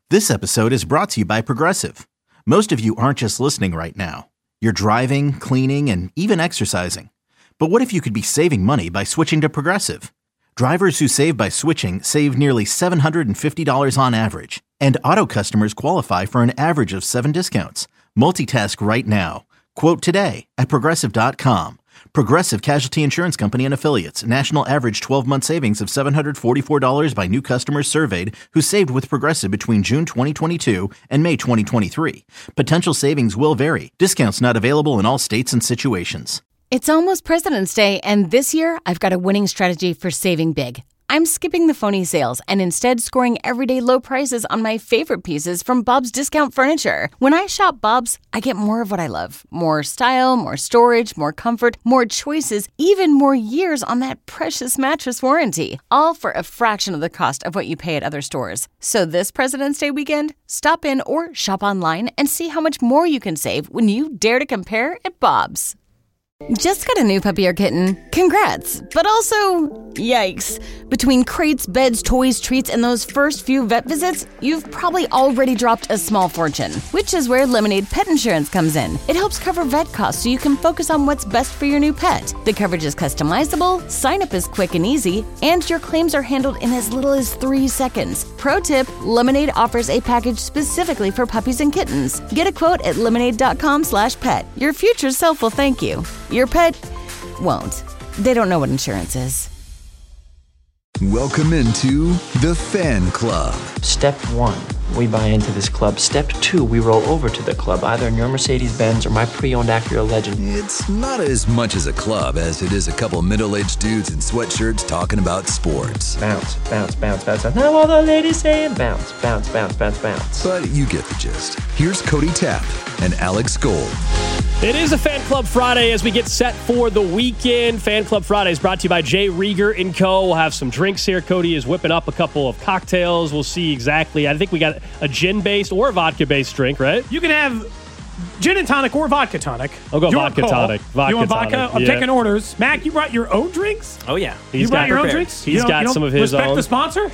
This episode is brought to you by Progressive. Most of you aren't just listening right now. You're driving, cleaning, and even exercising. But what if you could be saving money by switching to Progressive? Drivers who save by switching save nearly $750 on average. And auto customers qualify for an average of 7 discounts. Multitask right now. Quote today at Progressive.com. Progressive Casualty Insurance Company and Affiliates. National average 12-month savings of $744 by new customers surveyed who saved with Progressive between June 2022 and May 2023. Potential savings will vary. Discounts not available in all states and situations. It's almost President's Day, and this year I've got a winning strategy for saving big. I'm skipping the phony sales and instead scoring everyday low prices on my favorite pieces from Bob's Discount Furniture. When I shop Bob's, I get more of what I love. More style, more storage, more comfort, more choices, even more years on that precious mattress warranty. All for a fraction of the cost of what you pay at other stores. So this President's Day weekend, stop in or shop online and see how much more you can save when you dare to compare at Bob's. Just got a new puppy or kitten? Congrats! But also, yikes. Between crates, beds, toys, treats, and those first few vet visits, you've probably already dropped a small fortune, which is where Lemonade Pet Insurance comes in. It helps cover vet costs so you can focus on what's best for your new pet. The coverage is customizable, sign-up is quick and easy, and your claims are handled in as little as 3 seconds. Pro tip, Lemonade offers a package specifically for puppies and kittens. Get a quote at lemonade.com/pet. Your future self will thank you. Your pet won't. They don't know what insurance is. Welcome into the Fan Club. Step 1, we buy into this club. Step 2, we roll over to the club, either in your Mercedes-Benz or my pre-owned Acura Legend. It's not as much as a club as it is a couple middle-aged dudes in sweatshirts talking about sports. Bounce, bounce, bounce, bounce, bounce. Now all the ladies saying bounce, bounce, bounce, bounce, bounce. But you get the gist. Here's Cody Tapp and Alex Gold. It is a Fan Club Friday as we get set for the weekend. Fan Club Friday is brought to you by Jay Rieger & Co. We'll have some drinks here. Cody is whipping up a couple of cocktails. We'll see exactly. I think we got a gin-based or a vodka-based drink, right? You can have gin and tonic or vodka tonic. I'll go vodka tonic. You want vodka? I'm taking orders. Mac, you brought your own drinks? Oh, yeah. You brought your own drinks? He's got some of his own. Respect the sponsor?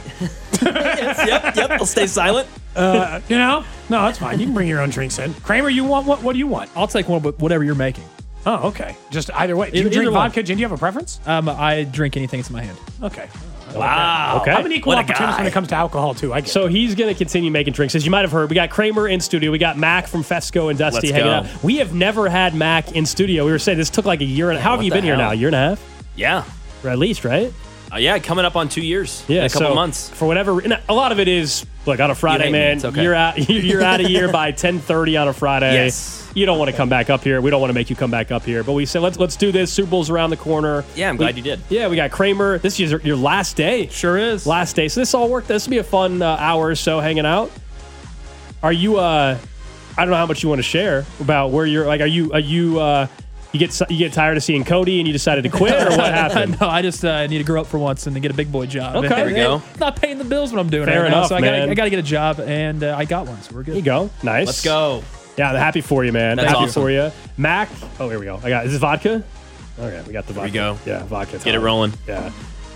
Yes, yep. I'll stay silent. No, that's fine. You can bring your own drinks in. Kramer, you want what do you want? I'll take one, but whatever you're making. Oh, okay. Just either way. Do you drink vodka, gin? Do you have a preference? I drink anything that's in my hand. Okay. Wow. Okay. I'm an equal opportunist when it comes to alcohol, too. I get So he's going to continue making drinks. As you might have heard, we got Kramer in studio. We got Mac from Fesco and Dusty hanging out. We have never had Mac in studio. We were saying this took like a year and a half. How have you been here now? A year and a half? Yeah. Or at least, right? Yeah, coming up on 2 years. Yeah, in a couple months. For whatever, and a lot of it is, look, on a Friday, man, it's okay. you're out of here by 10:30 on a Friday. Yes. You don't want to come back up here. We don't want to make you come back up here. But we said, let's do this. Super Bowl's around the corner. Yeah, I'm glad you did. Yeah, we got Kramer. This is your last day. Sure is. Last day. So this all worked. This will be a fun hour or so hanging out. Are you, I don't know how much you want to share about where you're, like, are you you get tired of seeing Cody and you decided to quit, or what happened? No, I just need to grow up for once and get a big boy job. Okay. There we go. Not paying the bills when I'm doing Fair it. enough, so man. I got to get a job, and I got one, so we're good. There you go. Nice. Let's go. Yeah, I'm happy for you, man. That's happy awesome. for you. Mac. Oh, here we go. Is this vodka? Okay, we got the vodka. Here we go. Yeah, vodka. Get it rolling. Yeah.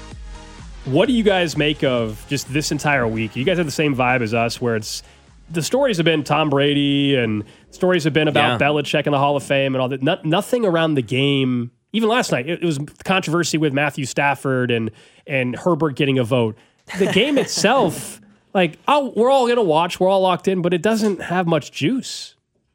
What do you guys make of just this entire week? You guys have the same vibe as us, where it's the stories have been Tom Brady and stories have been about Belichick in the Hall of Fame and all that. Nothing around the game. Even last night, it was controversy with Matthew Stafford and Herbert getting a vote. The game itself, we're all going to watch. We're all locked in, but it doesn't have much juice.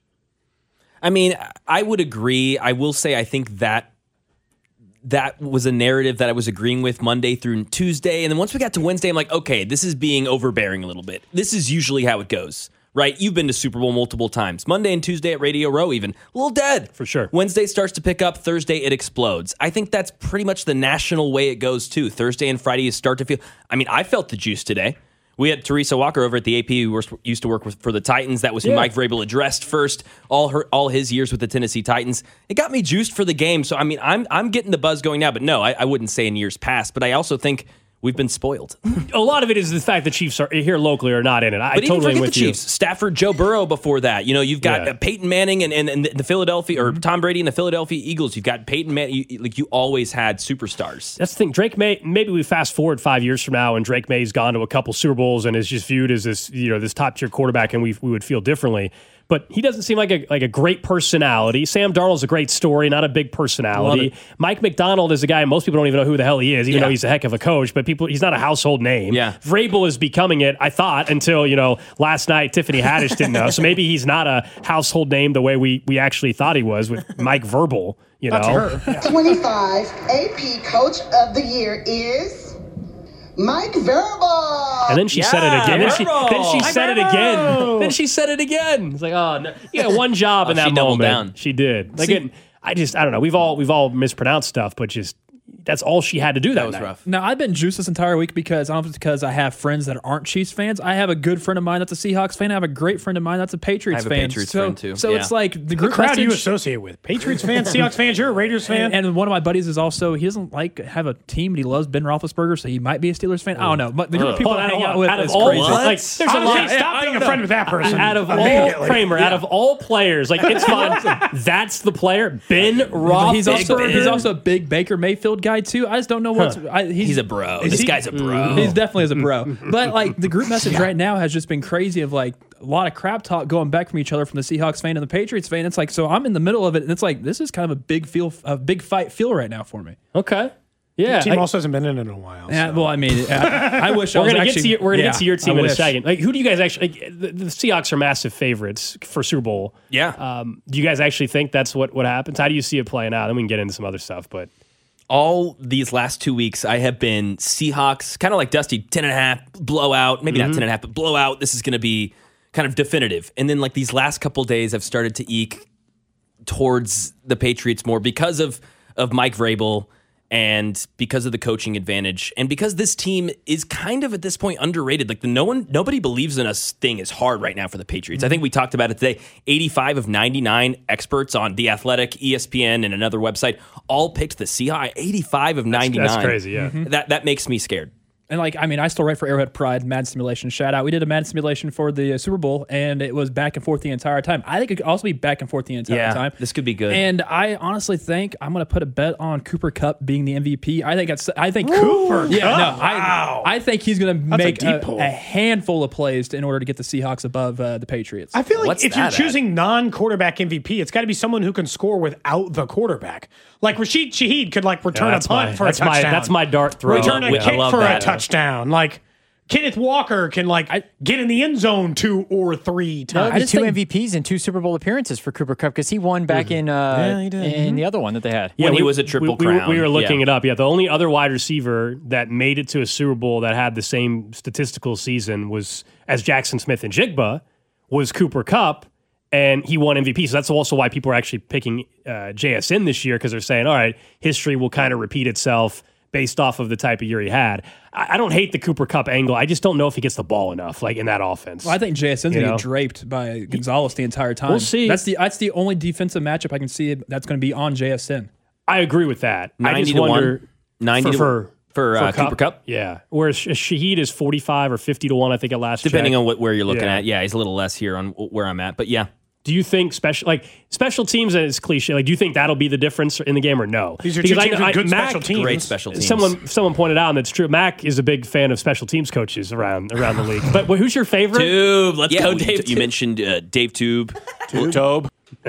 I mean, I would agree. I will say I think that was a narrative that I was agreeing with Monday through Tuesday. And then once we got to Wednesday, I'm like, okay, this is being overbearing a little bit. This is usually how it goes, right? You've been to Super Bowl multiple times. Monday and Tuesday at Radio Row even. A little dead. For sure. Wednesday starts to pick up. Thursday, it explodes. I think that's pretty much the national way it goes, too. Thursday and Friday, you start to feel... I mean, I felt the juice today. We had Teresa Walker over at the AP who used to work for the Titans. That was who Mike Vrabel addressed first, all his years with the Tennessee Titans. It got me juiced for the game. So, I mean, I'm getting the buzz going now. But no, I wouldn't say in years past. But I also think We've been spoiled. A lot of it is the fact that Chiefs are here locally are not in it. I But even totally forget with the you. Chiefs. Stafford, Joe Burrow before that. You've got Peyton Manning and the Philadelphia, or Tom Brady and the Philadelphia Eagles. You've got Peyton Manning. You always had superstars. That's the thing. Drake May, maybe we fast forward 5 years from now and Drake May's gone to a couple Super Bowls and is just viewed as this, this top tier quarterback, and we would feel differently. But he doesn't seem like a great personality. Sam Darnold's a great story, not a big personality. Mike McDonald is a guy most people don't even know who the hell he is, even though he's a heck of a coach. But he's not a household name. Yeah. Vrabel is becoming it, I thought, until last night Tiffany Haddish didn't know. So maybe he's not a household name the way we actually thought he was with Mike Verbal. 25 AP Coach of the Year is Mike Verbal. And then she said it again. Then she said it again. Verbal. Then she said it again. It's like, oh no, you got one job in that she doubled moment. down. She did. Again, I don't know. We've all mispronounced stuff, but just that's all she had to do that was night. rough. Now, I've been juiced this entire week because I don't know if it's because I have friends that aren't Chiefs fans. I have a good friend of mine that's a Seahawks fan. I have a great friend of mine that's a Patriots I have a fan. Patriots friend, too. So Yeah. it's like the What group crowd do you message- associate with? Patriots fans, Seahawks fans. You're a Raiders fan. And one of my buddies is also, he doesn't have a team, but he loves Ben Roethlisberger, so he might be a Steelers fan. I don't know. But the group of people I hang out with is all, crazy. like, there's a Honestly, lot. stop being a friend with that person. Out of all immediately. Kramer, out of all players, like it's fun. That's the player, Ben Roethlisberger. He's also a big Baker Mayfield guy too. I just don't know what's. He's a bro. This guy's a bro. He's definitely is a bro. But like the group message right now has just been crazy of like a lot of crap talk going back from each other from the Seahawks fan and the Patriots fan. It's like, so I'm in the middle of it, and it's like this is kind of a big fight feel right now for me. Okay. Yeah. The team also hasn't been in it in a while. Yeah, so. well, I mean, I wish We're I was gonna actually. get to your team I in a wish. second. Like, who do you guys actually? The Seahawks are massive favorites for Super Bowl. Yeah. Do you guys actually think that's what happens? How do you see it playing out? Then we can get into some other stuff. But all these last 2 weeks, I have been Seahawks, kind of like Dusty, 10.5, blowout. Maybe not 10.5, but blowout. This is going to be kind of definitive. And then like these last couple days, I've started to eke towards the Patriots more because of Mike Vrabel and because of the coaching advantage and because this team is kind of at this point underrated. Like nobody believes in us thing is hard right now for the Patriots. I think we talked about it today. 85 of 99 experts on The Athletic, ESPN, and another website all picked the Seahawks. 85 of 99. that's crazy. Yeah. That makes me scared. And like, I mean, I still write for Arrowhead Pride, Madden Simulation. Shout out. We did a Madden Simulation for the Super Bowl, and it was back and forth the entire time. I think it could also be back and forth the entire time. This could be good. And I honestly think I'm going to put a bet on Cooper Kupp being the MVP. I think Cooper Yeah, Kupp? no, Wow. I think he's going to That's a make deep pull. a handful of plays in order to get the Seahawks above the Patriots. I feel like What's if you're that at? choosing non-quarterback MVP, it's got to be someone who can score without the quarterback. Like Rashid Shaheed could like return a punt for a touchdown. That's my dart throw. Return a I kick love for that. a touchdown. Like Kenneth Walker can get in the end zone 2 or 3 times. I just 2 MVPs and 2 Super Bowl appearances for Cooper Kupp because he won back in he did. in the other one that they had. When he was a Triple Crown. We were looking Yeah. it up. Yeah, the only other wide receiver that made it to a Super Bowl that had the same statistical season was as Jackson Smith and Jigba was Cooper Kupp, and he won MVP. So that's also why people are actually picking JSN this year because they're saying, all right, history will kind of repeat itself based off of the type of year he had. I don't hate the Cooper Kupp angle. I just don't know if he gets the ball enough, like in that offense. Well, I think JSN's going to know? get draped by Gonzalez the entire time. We'll see. That's the only defensive matchup I can see that's going to be on JSN. I agree with that. I 90 just to wonder 1. 90 to for Cooper Kupp. Yeah. Whereas Shaheed is 45 or 50 to 1, I think, at last Depending check. on where you're looking Yeah. at. Yeah, he's a little less here on where I'm at. But yeah. Do you think special teams is cliche? Like, do you think that'll be the difference in the game or no? These are Because two teams with good Mac, special teams. Great special teams. Someone pointed out, and that's true. Mac is a big fan of special teams coaches around the league. But who's your favorite? Tube. Let's go, Dave. Tube. You mentioned Dave Tube. Tobe.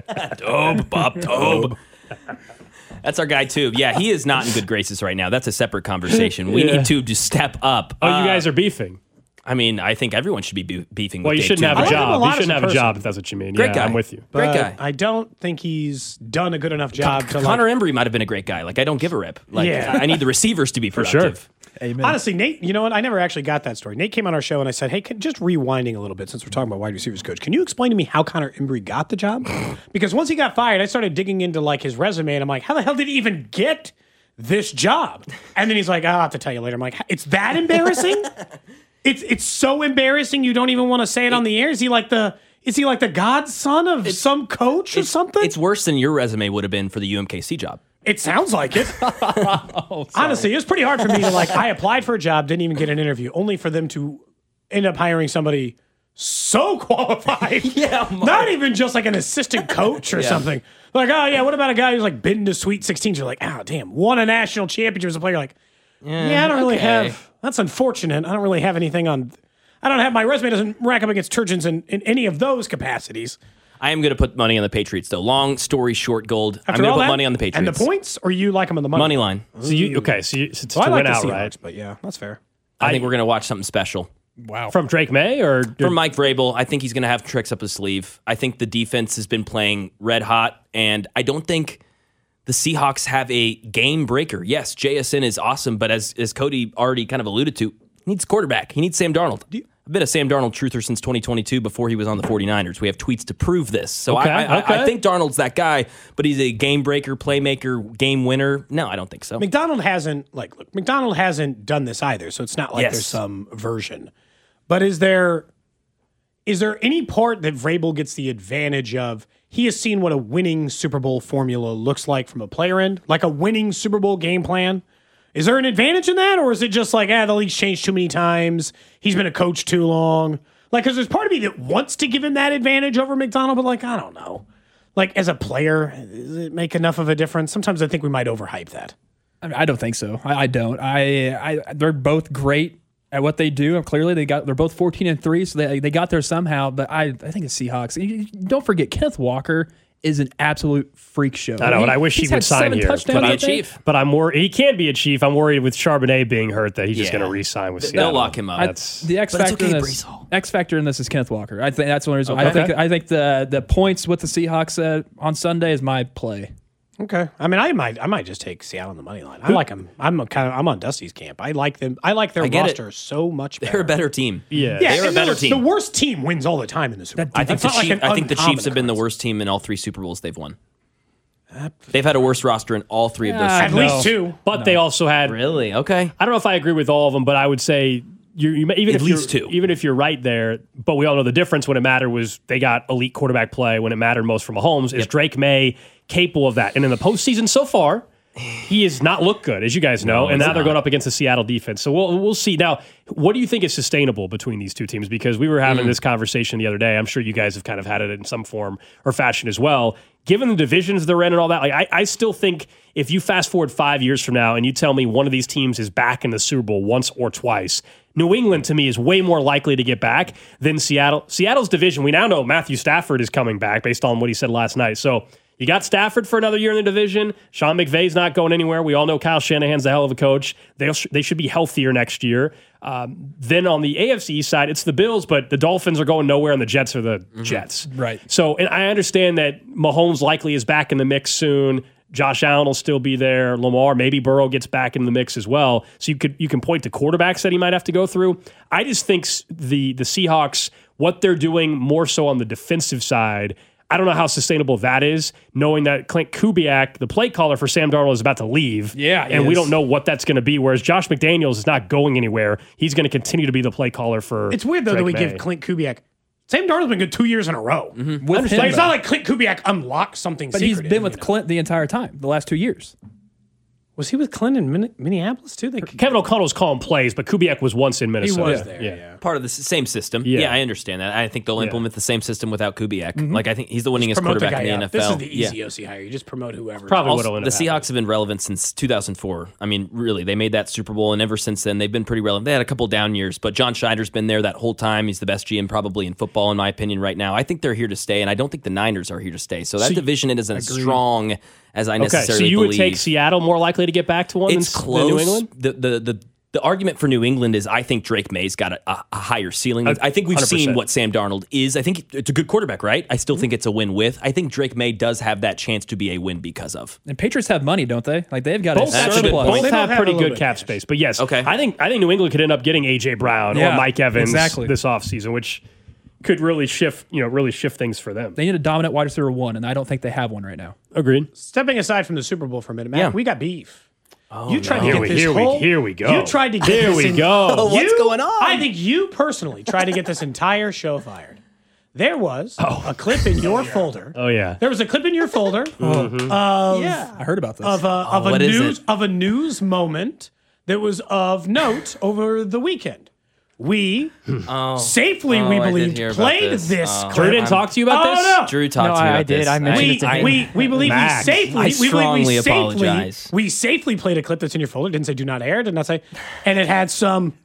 Bob Tobe. That's our guy, Tube. Yeah, he is not in good graces right now. That's a separate conversation. We need Tube to step up. Oh, you guys are beefing. I mean, I think everyone should be beefing with Well, you Dave shouldn't Tube. have a I like him a job. lot You as shouldn't a have a person. job if that's what you mean. Great Yeah, guy. I'm with you. Great But guy. I don't think he's done a good enough job to Connor Embry might have been a great guy. Like, I don't give a rip. Like, Yeah. I need the receivers to be sure. productive. Amen. Honestly, Nate, you know what? I never actually got that story. Nate came on our show and I said, hey, just rewinding a little bit since we're talking about wide receivers coach. Can you explain to me how Connor Embry got the job? Because once he got fired, I started digging into like his resume and I'm like, how the hell did he even get this job? And then he's like, I'll have to tell you later. I'm like, it's that embarrassing? It's so embarrassing you don't even want to say it on the air? Is he like the godson of some coach or something? It's worse than your resume would have been for the UMKC job. It sounds like it. Honestly, it was pretty hard for me to I applied for a job, didn't even get an interview, only for them to end up hiring somebody so qualified. Not even just like an assistant coach or something. Like, oh yeah, what about a guy who's been to Sweet 16s? You're like, oh damn, won a national championship as a player. You're like, I don't really have. That's unfortunate. I don't really have anything on. I don't have my resume doesn't rack up against Turgeon's in any of those capacities. I am going to put money on the Patriots, though. Long story short, Gold. I'm going to put money on the Patriots. And the points, or you like them on the money line? So you to I like win the out, Seahawks, right? but yeah, that's fair. I think we're going to watch something special. Wow. From Drake May or from Mike Vrabel. I think he's going to have tricks up his sleeve. I think the defense has been playing red hot, and I don't think the Seahawks have a game breaker. Yes, JSN is awesome, but as Cody already kind of alluded to, he needs quarterback. He needs Sam Darnold. I've been a Sam Darnold truther since 2022 before he was on the 49ers. We have tweets to prove this. So I think Darnold's that guy, but he's a game breaker, playmaker, game winner. No, I don't think so. McDonald hasn't done this either, so it's not like there's some version. But is there any part that Vrabel gets the advantage of? He has seen what a winning Super Bowl formula looks like from a player end, like a winning Super Bowl game plan. Is there an advantage in that, or is it just like, the league's changed too many times, he's been a coach too long? Because there's part of me that wants to give him that advantage over McDonald, but I don't know. As a player, does it make enough of a difference? Sometimes I think we might overhype that. I don't think so. I don't. They're both great at what they do. Clearly, they're both 14-3, so they got there somehow. But I think it's Seahawks. Don't forget, Kenneth Walker is an absolute freak show. I know, and I wish he would sign here. But I'm worried. He can be a Chief. I'm worried with Charbonnet being hurt that he's just going to re-sign with Seattle. They'll lock him up. The X factor in this is Kenneth Walker. I think that's one reason. Okay. I think the points with the Seahawks on Sunday is my play. Okay. I mean, I might just take Seattle on the money line. I like them. I'm on Dusty's camp. I like them. I like their roster so much better. They're a better team. They're a better team. The worst team wins all the time in the Super Bowl. I think the Chiefs have been the worst team in all 3 Super Bowls they've won. They've had a worse roster in all 3 of those. At least 2. But they also had Okay. I don't know if I agree with all of them, but I would say even if you're right there, but we all know the difference when it mattered was they got elite quarterback play when it mattered most for Mahomes. Is Drake May capable of that? And in the postseason so far, he has not looked good, as you guys know, and now they're going up against the Seattle defense. So we'll see. Now, what do you think is sustainable between these two teams? Because we were having this conversation the other day. I'm sure you guys have kind of had it in some form or fashion as well. Given the divisions they're in and all that, I still think if you fast forward 5 years from now and you tell me one of these teams is back in the Super Bowl once or twice, New England, to me, is way more likely to get back than Seattle. Seattle's division, we now know Matthew Stafford is coming back based on what he said last night. So you got Stafford for another year in the division. Sean McVay's not going anywhere. We all know Kyle Shanahan's a hell of a coach. They should be healthier next year. Then on the AFC East side, it's the Bills, but the Dolphins are going nowhere, and the Jets are the Jets. Right. So, and I understand that Mahomes likely is back in the mix soon. Josh Allen will still be there. Lamar, maybe Burrow gets back in the mix as well. So you can point to quarterbacks that he might have to go through. I just think the Seahawks, what they're doing more so on the defensive side, I don't know how sustainable that is, knowing that Clint Kubiak, the play caller for Sam Darnold, is about to leave. And we don't know what that's going to be, whereas Josh McDaniels is not going anywhere. He's going to continue to be the play caller for It's weird, though, Drake that we May. give Clint Kubiak. Sam Darnold's been good 2 years in a row. With him, it's not like Clint Kubiak unlocked something but secret. he's been with Clint the entire time, the last 2 years. Was he with Clint in Minneapolis, too? Kevin O'Connell was calling plays, but Kubiak was once in Minnesota. He was there, yeah. Part of the same system. Yeah. Yeah, I understand that. I think they'll implement the same system without Kubiak. I think he's the winningest quarterback in the NFL. This is the easy OC hire. You just promote whoever. Probably Also, the Seahawks have been relevant since 2004. I mean, really, they made that Super Bowl, and ever since then, they've been pretty relevant. They had a couple down years, but John Schneider's been there that whole time. He's the best GM probably in football, in my opinion, right now. I think they're here to stay, and I don't think the Niners are here to stay. So that division isn't as strong as I necessarily so you believe. would take Seattle more likely to get back to one It's than close. New England? The argument for New England is I think Drake May's got a higher ceiling. I think we've 100%. seen what Sam Darnold is. I think it's a good quarterback, right? I still think it's a win with. I think Drake May does have that chance to be a win because of. And Patriots have money, don't they? Like they've got Both a surplus. both They have have pretty a little good bit cap of space. But yes, Okay. I think New England could end up getting A.J. Brown or Mike Evans this offseason, which could really shift things for them. They need a dominant wide receiver 1, and I don't think they have one right now. Agreed. Stepping aside from the Super Bowl for a minute, Matt, we got beef. You tried to Here get we- this here we- whole... here we go. You tried to get Here this we go. What's going on? I think you personally tried to get this entire show fired. there was a clip in your folder. Oh yeah. There was a clip in your folder I heard about this. of a news moment that was of note over the weekend. We safely, we believed, played this. Drew didn't talk to you about this? No. Drew talked to me about this. I mentioned it to him. We believe Max, we safely. I strongly apologize. We safely played a clip that's in your folder. Didn't say do not air. Did not say, and it had some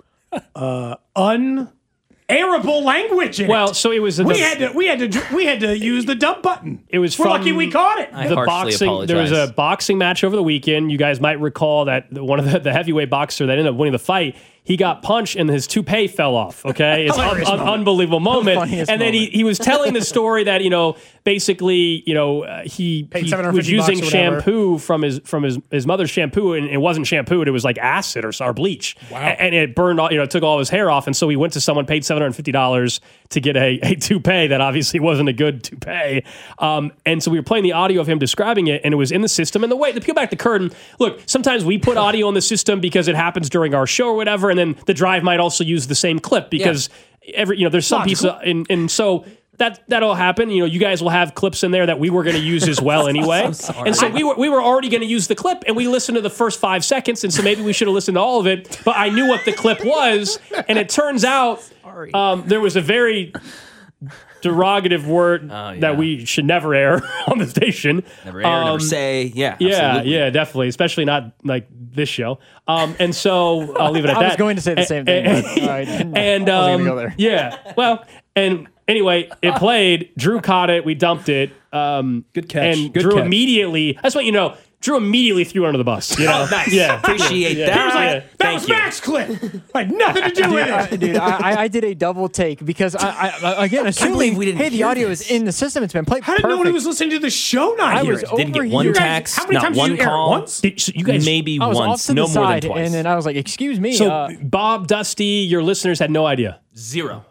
unairable language in it. Well, so it was. We had to use the dump button. It was We're from lucky we caught it. I the harshly boxing. apologize. There was a boxing match over the weekend. You guys might recall that one of the heavyweight boxer that ended up winning the fight. He got punched and his toupee fell off. Okay, it's an unbelievable moment. And then he was telling the story that basically he was using shampoo from his mother's shampoo, and it wasn't shampoo. It was like acid or bleach. Wow. And it burned all, it took all his hair off. And so he went to someone, paid $750 to get a toupee that obviously wasn't a good toupee. And so we were playing the audio of him describing it, and it was in the system. And to peel back the curtain, look, sometimes we put audio in the system because it happens during our show or whatever, and then the drive might also use the same clip because there's some piece of, and so that'll happen. You guys will have clips in there that we were going to use as well anyway. And so we were already going to use the clip, and we listened to the first 5 seconds, and so maybe we should have listened to all of it. But I knew what the clip was, and it turns out there was a very derogative word that we should never air on the station. Never air, never say. Yeah, absolutely. Yeah, definitely. Especially not like this show. And so I'll leave it at that. I was going to say the same thing. But I wasn't going to go there. Yeah. Well, and anyway, it played. Drew caught it. We dumped it. Good catch. And Good Drew catch. immediately, that's what you know. Drew immediately threw it under the bus. Nice. Yeah. Appreciate that. He was like, that was Max clip. Like nothing to do with it. Dude, I did a double take because I again assuming we didn't hey, the hear audio this. is in the system. It's been played. How did no one who was listening to the show not I hear was it? Didn't get one overhearing. text, How many not times one did you air it? call. Once? So you guys, Maybe I was once, off to no the more side, than twice. and then I was like, "Excuse me." so Bob, Dusty, your listeners had no idea. Zero.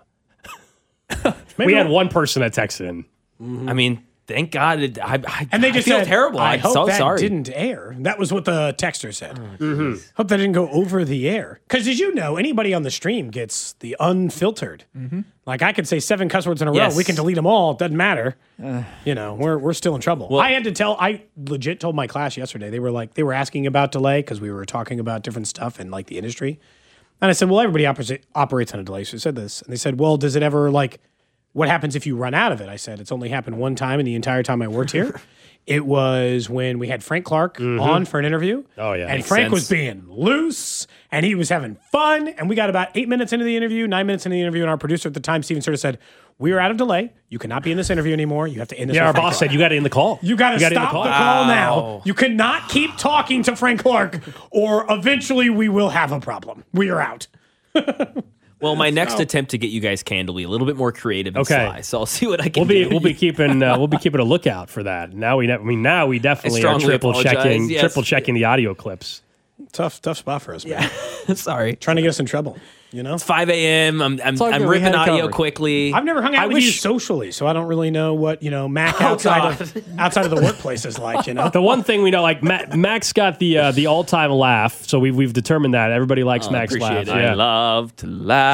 We had one person that texted in. I mean, thank God. And they just feel said, terrible. I I'm hope so that sorry. didn't air. That was what the texter said. Hope that didn't go over the air. Because as you know, anybody on the stream gets the unfiltered. Like I could say 7 cuss words in a row. Yes. We can delete them all. It doesn't matter. We're still in trouble. Well- I legit told my class yesterday. They were asking about delay because we were talking about different stuff in like the industry. And I said, well, everybody operates on a delay. So I said this. And they said, well, does it ever what happens if you run out of it? I said, it's only happened one time in the entire time I worked here. It was when we had Frank Clark on for an interview. Oh, yeah. And Makes Frank sense. was being loose and he was having fun. And we got about 8 minutes into the interview, 9 minutes into the interview. And our producer at the time, Steven, sort of said, we are out of delay. You cannot be in this interview anymore. You have to end this. Yeah, our with Frank boss Clark. said, you got to end the call. You got to gotta end stop the call now. Wow. You cannot keep talking to Frank Clark or eventually we will have a problem. We are out. Well, my next attempt to get you guys canned will be a little bit more creative and sly, so I'll see what I can do. We'll be keeping a lookout for that. Now we definitely are strongly triple apologize, checking the audio clips. Tough spot for us, man. Sorry. Trying to get us in trouble, It's 5 a.m. I'm all good. We ripping had it audio covered. quickly. I've never hung out I with wish- you socially, so I don't really know what Mac outside of the workplace is like. The one thing we know, like Max got the all time laugh, so we've determined that everybody likes Max laugh. Appreciate it. I love to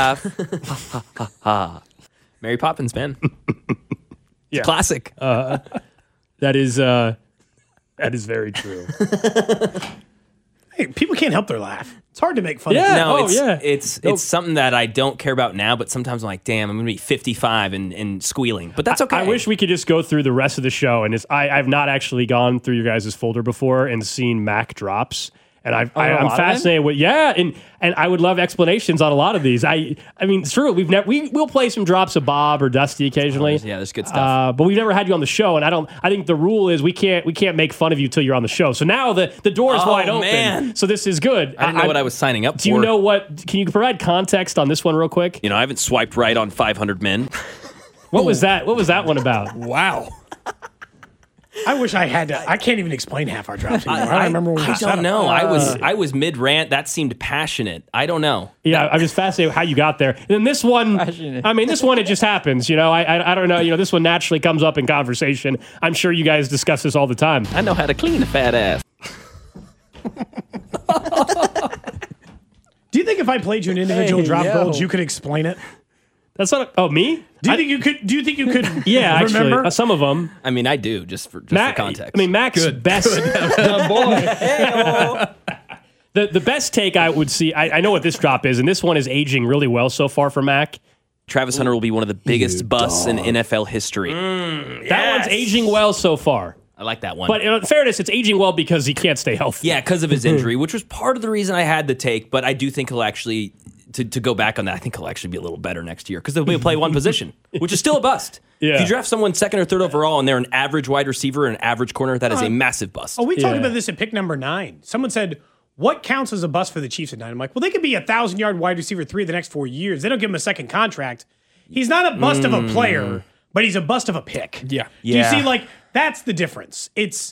laugh. Mary Poppins, man. It's a classic. That is very true. Hey, people can't help their laugh. It's hard to make fun Yeah. of. No, Oh, it's something that I don't care about now, but sometimes I'm like, damn, I'm going to be 55 and squealing. But that's okay. I wish we could just go through the rest of the show, and I've not actually gone through your guys' folder before and seen Mac drops. And I'm fascinated with and I would love explanations on a lot of these. I mean, it's true. We'll play some drops of Bob or Dusty occasionally. There's good stuff. But we've never had you on the show, and I think the rule is we can't make fun of you till you're on the show. So now the door is wide open. Man. So this is good. I didn't know what I was signing up for. Do you know what? Can you provide context on this one real quick? I haven't swiped right on 500 men. What was that? What was that one about? Wow. I wish I had to. I can't even explain half our drops anymore. I don't remember when we I set don't them. know. I was mid rant. That seemed passionate. I don't know. Yeah, I'm just fascinated with how you got there. And then this one, Passionate. I mean, this one, it just happens. I don't know. This one naturally comes up in conversation. I'm sure you guys discuss this all the time. I know how to clean a fat ass. Do you think if I played you an individual Hey, drop yo. gold, you could explain it? That's not. Oh, me? Do you think you could? Yeah, remember? actually, some of them. I mean, I do just for context. I mean, Mac's best. The best take I would see. I know what this drop is, and this one is aging really well so far for Mac. Travis Hunter will be one of the biggest busts in NFL history. That one's aging well so far. I like that one. But in fairness, it's aging well because he can't stay healthy. Yeah, because of his injury, which was part of the reason I had the take. But I do think he'll actually, to go back on that, I think he'll actually be a little better next year because they'll be play one position, which is still a bust. Yeah. If you draft someone second or third overall and they're an average wide receiver and an average corner, that is a massive bust. We talked about this at pick number 9. Someone said, what counts as a bust for the Chiefs at 9? I'm like, well, they could be a 1,000-yard wide receiver 3 of the next 4 years. They don't give him a second contract. He's not a bust of a player, but he's a bust of a pick. Yeah. Do you see, like, that's the difference.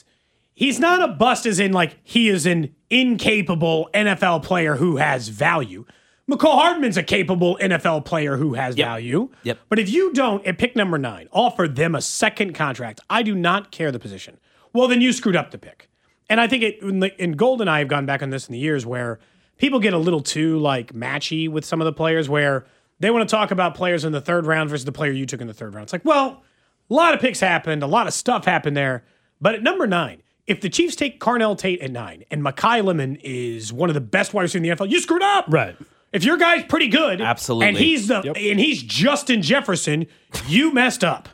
He's not a bust as in, like, he is an incapable NFL player who has value. McCall Hardman's a capable NFL player who has value. Yep. But if you don't, at pick number 9, offer them a second contract, I do not care the position. Well, then you screwed up the pick. And I think in Gold and I have gone back on this in the years where people get a little too, like, matchy with some of the players where they want to talk about players in the 3rd round versus the player you took in the 3rd round. It's like, well, a lot of picks happened. A lot of stuff happened there. But at number 9, if the Chiefs take Carnell Tate at 9 and Mekhi Lemon is one of the best wide receivers in the NFL, you screwed up. Right. If your guy's pretty good, absolutely, and he's Justin Jefferson, you messed up.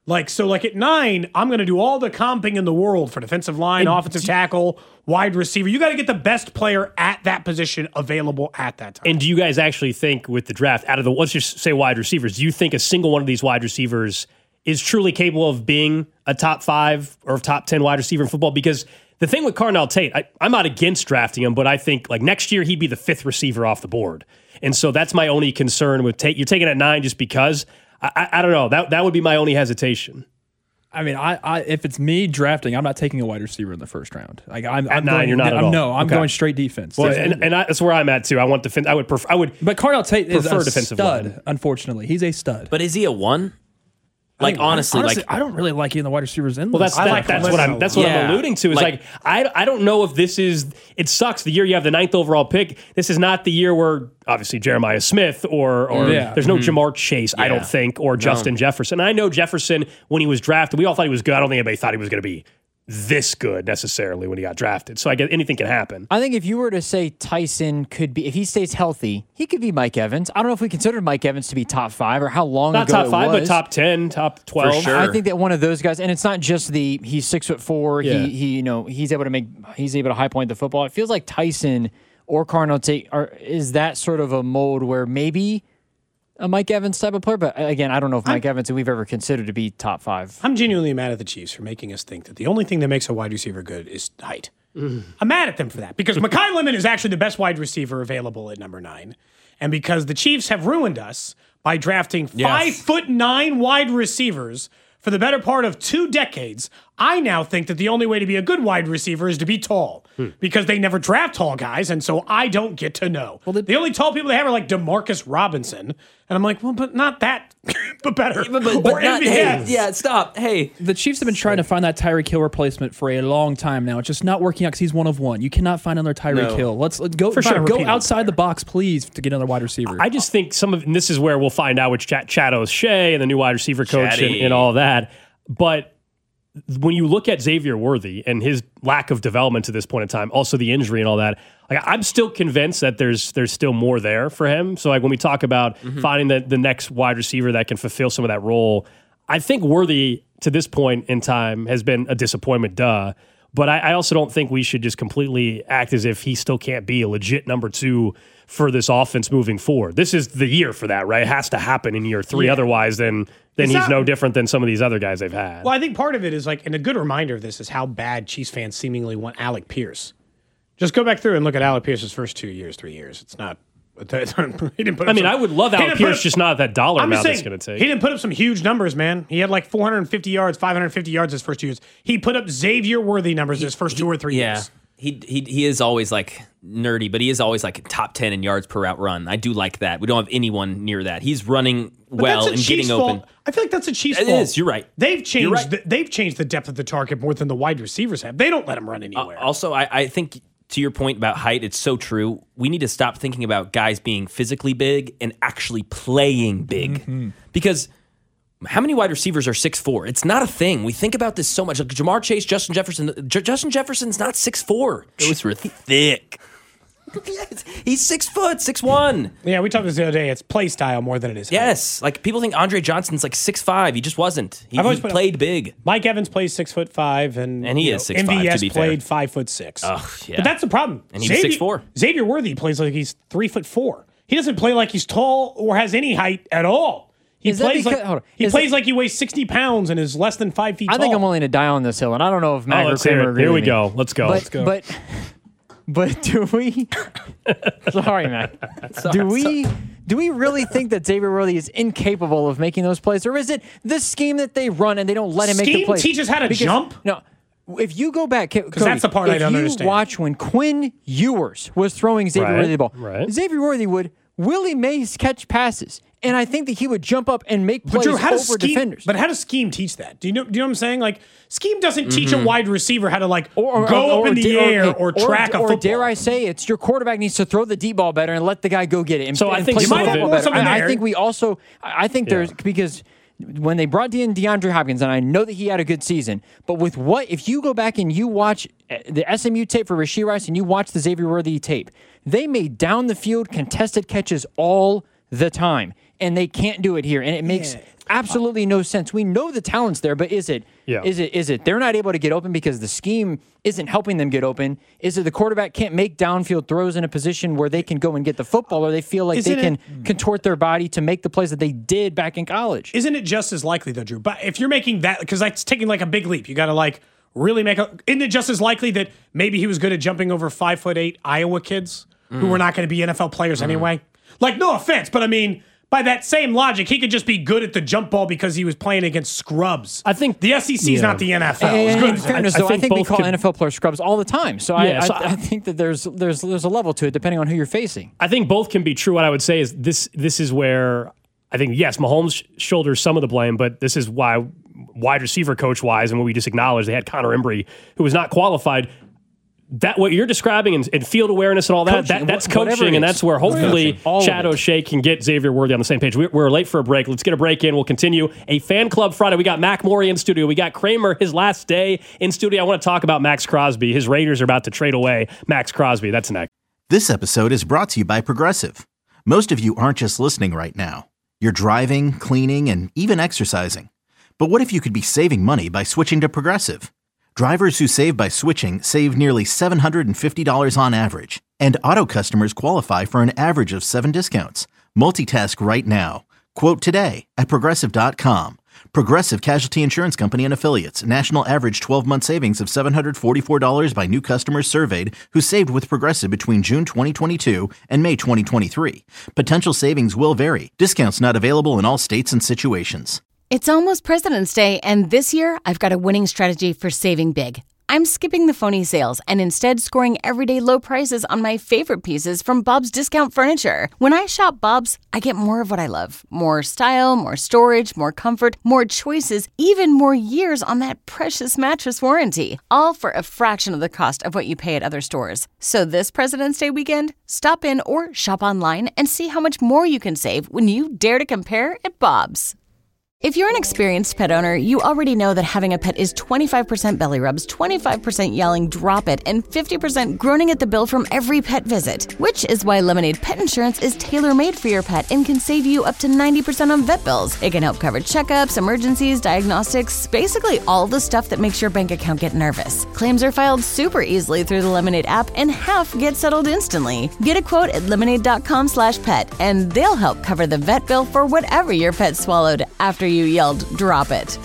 So at 9, I'm going to do all the comping in the world for defensive line, offensive tackle, wide receiver. You got to get the best player at that position available at that time. And do you guys actually think with the draft, out of the, let's just say wide receivers, do you think a single one of these wide receivers is truly capable of being a top 5 or top 10 wide receiver in football? Because the thing with Carnell Tate, I'm not against drafting him, but I think like next year he'd be the 5th receiver off the board. And so that's my only concern with Tate. You're taking at 9 just because I don't know. That would be my only hesitation. I mean, if it's me drafting, I'm not taking a wide receiver in the 1st round. Like I'm 9, going, you're not at all. No, I'm going straight defense. Well, that's where I'm at too. I want defense. I would. But Carnell Tate is a defensive stud. line. Unfortunately, he's a stud. But is he a 1? Like honestly, I don't really like either the wide receivers in. Well, that's what I'm alluding to. Is like I don't know if this is. It sucks the year you have the 9th overall pick. This is not the year where obviously Jeremiah Smith or there's no Jamar Chase. I don't think or Justin Jefferson. I know Jefferson when he was drafted, we all thought he was good. I don't think anybody thought he was going to be this good necessarily when he got drafted. So I guess anything can happen. I think if you were to say Tyson could be, if he stays healthy, he could be Mike Evans. I don't know if we considered Mike Evans to be top 5 or how long not ago top 5, it was. but top 10, top 12. For sure. I think that one of those guys, and it's not just he's 6'4", he's able to high point the football. It feels like Tyson or Carnell Tate is that sort of a mold where maybe a Mike Evans type of player, but again, I don't know if Mike Evans we've ever considered to be top 5. I'm genuinely mad at the Chiefs for making us think that the only thing that makes a wide receiver good is height. I'm mad at them for that because Mekhi Lemon is actually the best wide receiver available at number 9, and because the Chiefs have ruined us by drafting 5'9" wide receivers for the better part of 2 decades, I now think that the only way to be a good wide receiver is to be tall because they never draft tall guys, and so I don't get to know. Well, the only tall people they have are like DeMarcus Robinson, and I'm like, well, but not that, but better. But not, hey, stop. Hey. The Chiefs have been trying to find that Tyreek Hill replacement for a long time now. It's just not working out because he's one of one. You cannot find another Tyreek Hill. Let's go go outside the box, please, to get another wide receiver. I just think and this is where we'll find out which Chad O'Shea and the new wide receiver coach and all that. But when you look at Xavier Worthy and his lack of development to this point in time, also the injury and all that, like I'm still convinced that there's still more there for him. So like when we talk about finding the next wide receiver that can fulfill some of that role, I think Worthy to this point in time has been a disappointment, But I also don't think we should just completely act as if he still can't be a legit number 2 for this offense moving forward. This is the year for that, right? It has to happen in year 3. Otherwise, then he's no different than some of these other guys they've had. Well, I think part of it is like, and a good reminder of this is how bad Chiefs fans seemingly want Alec Pierce. Just go back through and look at Alec Pierce's first 2 years, 3 years. It's not. He didn't put. I would love Alec Pierce, just not that dollar amount that's going to take. He didn't put up some huge numbers, man. He had like 450 yards, 550 yards his first 2 years. He put up Xavier Worthy numbers his first 2 or 3 years. He is always like nerdy, but he is always like top 10 in yards per route run. I do like that. We don't have anyone near that. He's running well and getting open. I feel like that's a Chiefs fault. It is. You're right. They've changed. They've changed the depth of the target more than the wide receivers have. They don't let him run anywhere. Also, I think to your point about height, it's so true. We need to stop thinking about guys being physically big and actually playing big. Because how many wide receivers are 6'4"? It's not a thing. We think about this so much. Like Jamar Chase, Justin Jefferson. Justin Jefferson's not 6'4". Those were thick. He's 6 foot, 6'1". Yeah, we talked this the other day. It's play style more than it is height. Yes. Like people think Andre Johnson's like 6'5". He just wasn't. He played big. Mike Evans plays 6'5", and he is 6'5", MVS to be played fair. 5'6". Oh, yeah. But that's the problem. And he was 6'4". Xavier Worthy plays like he's 3'4". He doesn't play like he's tall or has any height at all. He plays like he weighs 60 pounds and is less than 5 feet tall. I think I'm willing to die on this hill, and I don't know if Matt or Kramer agree Here we with me. go. Let's go. But do we? Sorry, Matt. Do we really think that Xavier Worthy is incapable of making those plays, or is it the scheme that they run and they don't let him make the plays? Scheme teaches how to jump. No. If you go back, because that's the part I don't understand. If you watch when Quinn Ewers was throwing Xavier Worthy the ball, Xavier Worthy would Willie Mays catch passes, and I think that he would jump up and make plays over defenders. But how does scheme teach that? Do you know what I'm saying? Like, scheme doesn't teach a wide receiver how to go up in the air or track a football. Or dare I say, it's your quarterback needs to throw the deep ball better and let the guy go get it. And, so I think play some of it. I think we also. I think there's because. When they brought in DeAndre Hopkins, and I know that he had a good season, but with if you go back and you watch the SMU tape for Rashee Rice and you watch the Xavier Worthy tape, they made down the field contested catches all the time, and they can't do it here, and it makes absolutely no sense. We know the talent's there, but is it they're not able to get open because the scheme isn't helping them get open? Is it the quarterback can't make downfield throws in a position where they can go and get the football, or they feel like they can contort their body to make the plays that they did back in college? Isn't it just as likely though, Drew? But if you're making that, because that's taking like a big leap, you got to really isn't it just as likely that maybe he was good at jumping over 5'8" Iowa kids who were not going to be NFL players anyway? Like, no offense, but I mean, by that same logic, he could just be good at the jump ball because he was playing against scrubs. I think the SEC is not the NFL. In fairness, I think we call NFL players scrubs all the time. So I think that there's a level to it depending on who you're facing. I think both can be true. What I would say is this is where I think, yes, Mahomes shoulders some of the blame, but this is why wide receiver coach-wise, and what we just acknowledged, they had Connor Embry, who was not qualified. That what you're describing and field awareness and all that, that's coaching, and that's where hopefully Chad O'Shea can get Xavier Worthy on the same page. We're late for a break. Let's get a break in. We'll continue a Fan Club Friday. We got Mac Morey in studio. We got Kramer, his last day in studio. I want to talk about Max Crosby. His Raiders are about to trade away Max Crosby. That's next. This episode is brought to you by Progressive. Most of you aren't just listening right now. You're driving, cleaning, and even exercising. But what if you could be saving money by switching to Progressive? Drivers who save by switching save nearly $750 on average, and auto customers qualify for an average of 7 discounts. Multitask right now. Quote today at Progressive.com. Progressive Casualty Insurance Company and Affiliates. National average 12-month savings of $744 by new customers surveyed who saved with Progressive between June 2022 and May 2023. Potential savings will vary. Discounts not available in all states and situations. It's almost President's Day, and this year I've got a winning strategy for saving big. I'm skipping the phony sales and instead scoring everyday low prices on my favorite pieces from Bob's Discount Furniture. When I shop Bob's, I get more of what I love. More style, more storage, more comfort, more choices, even more years on that precious mattress warranty. All for a fraction of the cost of what you pay at other stores. So this President's Day weekend, stop in or shop online and see how much more you can save when you dare to compare at Bob's. If you're an experienced pet owner, you already know that having a pet is 25% belly rubs, 25% yelling, drop it, and 50% groaning at the bill from every pet visit. Which is why Lemonade Pet Insurance is tailor-made for your pet and can save you up to 90% on vet bills. It can help cover checkups, emergencies, diagnostics, basically all the stuff that makes your bank account get nervous. Claims are filed super easily through the Lemonade app, and half get settled instantly. Get a quote at lemonade.com/pet, and they'll help cover the vet bill for whatever your pet swallowed after you yelled, drop it.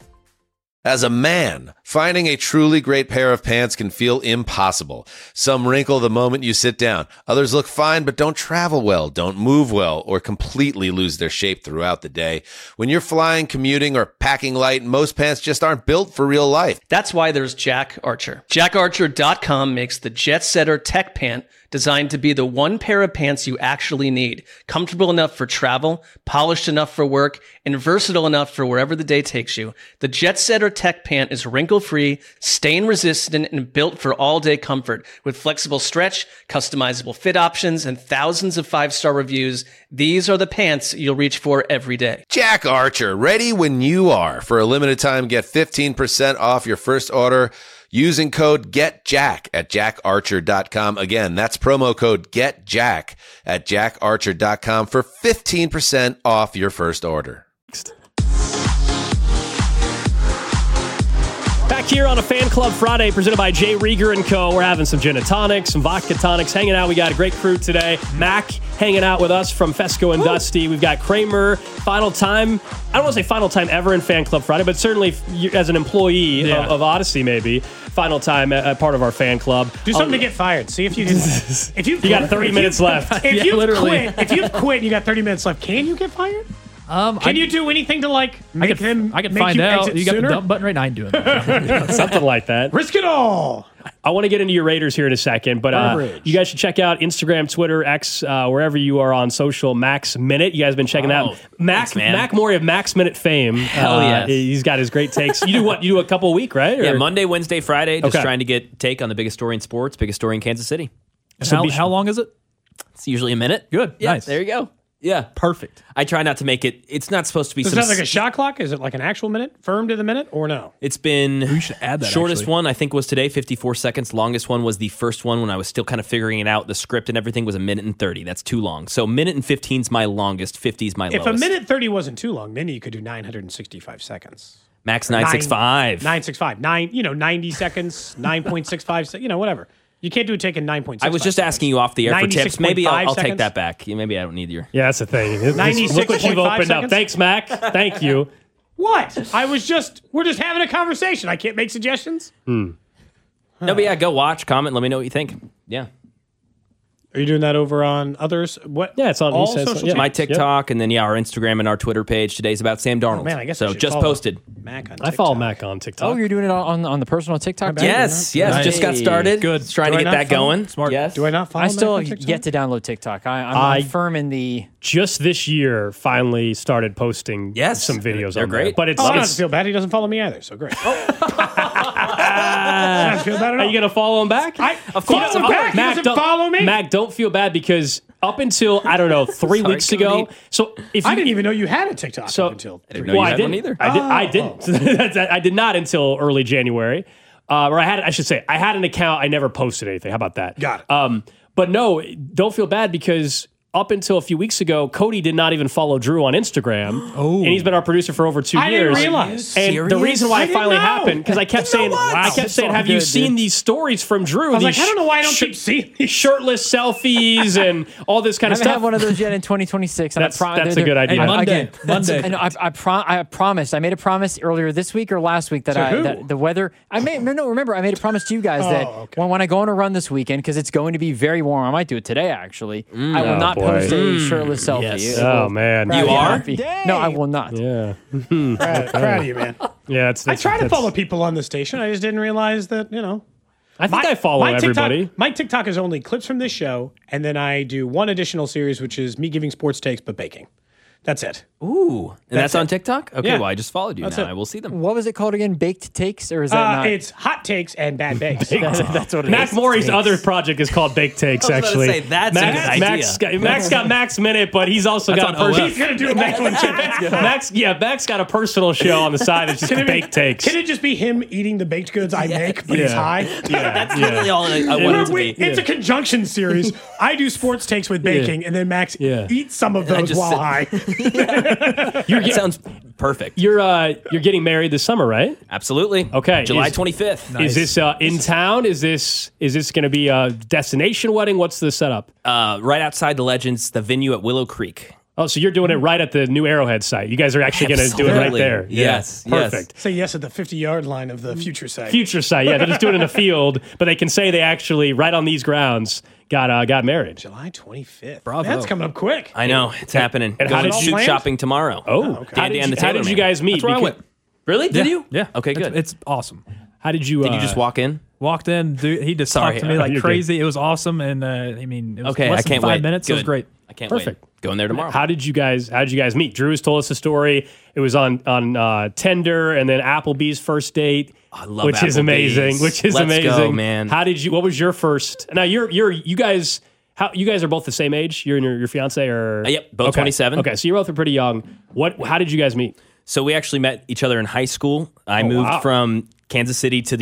As a man, finding a truly great pair of pants can feel impossible. Some wrinkle the moment you sit down. Others look fine but don't travel well, don't move well, or completely lose their shape throughout the day. When you're flying, commuting, or packing light, most pants just aren't built for real life. That's why there's Jack Archer. JackArcher.com makes the Jet Setter Tech Pant designed to be the one pair of pants you actually need. Comfortable enough for travel, polished enough for work, and versatile enough for wherever the day takes you. The Jet Setter Tech Pant is wrinkle-free, stain-resistant, and built for all-day comfort. With flexible stretch, customizable fit options, and thousands of 5-star reviews, these are the pants you'll reach for every day. Jack Archer, ready when you are. For a limited time, get 15% off your first order using code GETJACK at jackarcher.com. Again, that's promo code GETJACK at jackarcher.com for 15% off your first order. Back here on a Fan Club Friday presented by Jay Rieger & Co. We're having some gin and tonics, some vodka tonics, hanging out. We got a great crew today. Mac hanging out with us from Fesco and Dusty. We've got Kramer, final time. I don't want to say final time ever in Fan Club Friday, but certainly as an employee of Odyssey, maybe final time part of our fan club. Do something to get fired. See if you can. If you got 30 minutes left. If you've quit, and you got 30 minutes left. Can you get fired? Can you do anything to make them? I can make find you out. exit You got sooner? the dump button right now. I ain't doing that. Something like that. Risk it all. I want to get into your Raiders here in a second, but you guys should check out Instagram, Twitter, X, wherever you are on social. Max Minute. You guys have been checking that out. Mac Morey of Max Minute fame. Hell yes. He's got his great takes. You do what? You do a couple a week, right? Yeah, Or- Monday, Wednesday, Friday. Just Okay. trying to get take on the biggest story in sports, biggest story in Kansas City. How long is it? It's usually a minute. Good. Yeah, Nice. there you go. Yeah. Perfect. I try not to make it. It's not supposed to be. Is some that like a shot clock? Is it like an actual minute, firm to the minute, or no? It's been. We should add that. Shortest actually. one I think was today, 54 seconds. Longest one was the first one when I was still kind of figuring it out. The script and everything was a minute and 30. That's too long. So minute and 15 is my longest. 50 is my If lowest. a minute 30 wasn't too long, then you could do 965 seconds. Max 965. 965. 90 seconds, 9.65, whatever. You can't do a take in 9.65. I was just asking you off the air for tips. Maybe 96.5 I'll take seconds? that back. Maybe I don't need your. Yeah, that's the thing. 96.5 Look what you've opened up. seconds? Thanks, Mac. Thank you. What? We're just having a conversation. I can't make suggestions? No, but yeah, go watch, comment, let me know what you think. Yeah. Are you doing that over on others? What? Yeah, it's on all he says so. social Yeah. My channels? TikTok, and then our Instagram and our Twitter page. Today's about Sam Darnold. Man, I guess so I should just follow posted. Mac on I follow TikTok. Mac on TikTok. Oh, you're doing it on the personal TikTok? too? Yes, just got started. Good. Just trying Do to I get not that follow? going. Smart. Yes. Do I not follow I still Mac on TikTok? yet to download TikTok. I'm firm in the. Just this year, finally started posting Yes. some videos They're on there. great. But it's, Oh, I don't have it's to feel bad. He doesn't follow me either, so great. I don't feel bad at are all. you going to follow him back? Of course, Follow him back. He doesn't don't, follow me. Mac, don't feel bad because up until, I don't know, 3 weeks ago. So if you, I didn't even know you had a TikTok So- up until. I didn't know you had one either. I didn't. I did not until early January. Or I had an account. I never posted anything. How about that? Got it. But no, don't feel bad because up until a few weeks ago, Cody did not even follow Drew on Instagram. And he's been our producer for over 2 I years. didn't realize. And the reason why I it finally didn't know. happened, because I kept saying, have you seen these stories from Drew? I was like, These I don't know why I don't keep seeing these. shirtless selfies and all this kind I of haven't stuff. had one of those yet in 2026. That's a good idea. Hey, Monday. And I promised. I made a promise earlier this week or last week that who? that the weather. Remember, I made a promise to you guys that okay. when I go on a run this weekend, because it's going to be very warm. I might do it today actually. I will not boy. post a shirtless selfie. Yes. It Oh will man, make You me are? happy. No, I will not. Yeah, Proud of you, man. yeah. I try to follow people on the station. I just didn't realize that, I think I follow everybody. My TikTok is only clips from this show, and then I do one additional series, which is me giving sports takes but baking. That's it. Ooh. And that's on TikTok? Okay, Yeah. well, I just followed you That's now. it. I will see them. What was it called again? Baked takes, or is that not? It's hot takes and bad bakes. That's what it Mac is. Morey's other project is called Bake Takes. I was about to Actually, say, that's a good idea. Mac's got Max Minute, but he's also got a personal. He's gonna do a next one. Mac's got a personal show on the side. It's just Bake Takes. Can it just be him eating the baked goods I make, but he's Yeah. high? That's literally all I want it to be. It's a conjunction series. I do sports takes with baking, and then Max eats some of those just while sit- high. That sounds perfect. You're getting married this summer, right? Absolutely. Okay. July 25th. Is this in town? Is this going to be a destination wedding? What's the setup? Right outside the Legends, the venue at Willow Creek. Oh, so you're doing it right at the new Arrowhead site. You guys are actually going to do it right Absolutely. there. Yes, Yeah. yes. Perfect. Say yes at the 50-yard line of the future site. Future site. Yeah, they just do it in the field, but they can say they actually, right on these grounds, got married. July 25th. Bravo. That's coming up quick. I know. It's happening. and how Going did shoot planned? shopping tomorrow. Oh, okay. how did, and you, the how did Taylor you Man. guys meet? That's where I went. Really? Did you? Yeah. Okay, good. It's awesome. How did you? Did you just walk in? Walked in, dude. He just talked to me like crazy. It was awesome, and I mean, it was Okay, less I can't than 5 wait. minutes. It was Good. great. I can't Perfect. wait. Going there tomorrow. How did you guys meet? Drew has told us the story. It was on Tinder, and then Applebee's first date. I love which is amazing. Let's amazing, go, man. How did you? What was your first? Now you guys. How you guys are both the same age? You and your fiance, or Yep, both 27. Okay, so you're both pretty young. How did you guys meet? So we actually met each other in high school. I moved from Kansas City to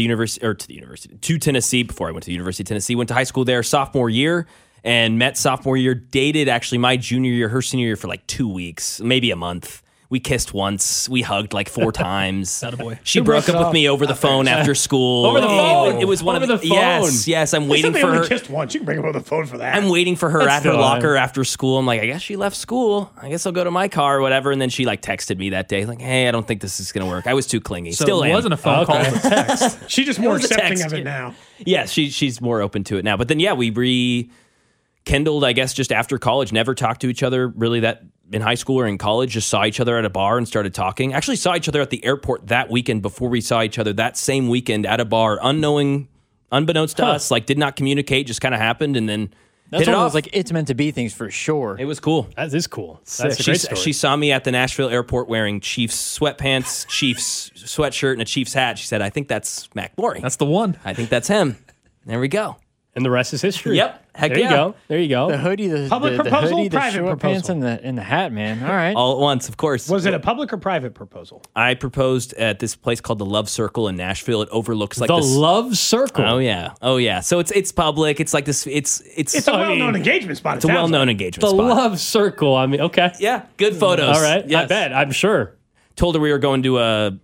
to Tennessee before I went to the University of Tennessee. Went to high school there sophomore year and met sophomore year. Dated actually my junior year, her senior year for like 2 weeks, maybe a month. We kissed once. We hugged like 4 times. Attaboy. She broke up with me over the phone after school. Over the phone? It was one Over of the the phone? Yes. I'm waiting They for only her. kissed once. You can bring him over the phone for that. I'm waiting for her That's at her still locker after school. I'm like, I guess she left school. I guess I'll go to my car or whatever. And then she like texted me that day, like, hey, I don't think this is going to work. I was too clingy. So Still it am. wasn't a phone call, it was a text. She's just more was a accepting text, of it yeah. now. Yes, she's more open to it now. But then, yeah, we rekindled, I guess, just after college. Never talked to each other really that in high school or in college. Just saw each other at a bar and started talking. Actually saw each other at the airport that weekend before we saw each other that same weekend at a bar, unbeknownst to us. Like, did not communicate, just kind of happened, and then That's hit it one of off. those, like, it's meant to be things for sure. It was cool. That is cool. That's a She, great story. she saw me at the Nashville airport wearing Chiefs sweatpants, Chiefs sweatshirt, and a Chiefs hat. She said, I think that's Mac Boring. That's the one. I think that's him. There we go. and the rest is history. Yep. Heck there you yeah. go. There you go. The hoodie, the Public the proposal, hoodie, the private short pants, proposal? and the hat, man. All right. All at once, of course. Was it a public or private proposal? I proposed at this place called the Love Circle in Nashville. It overlooks like the this. Love Circle. Oh yeah. So it's public. It's like this. It's It's a well-known engagement spot. It's a well-known engagement The spot. Love Circle. I mean, okay. Yeah, good photos. All right. I Yes. bet. I'm sure. Told her we were going to a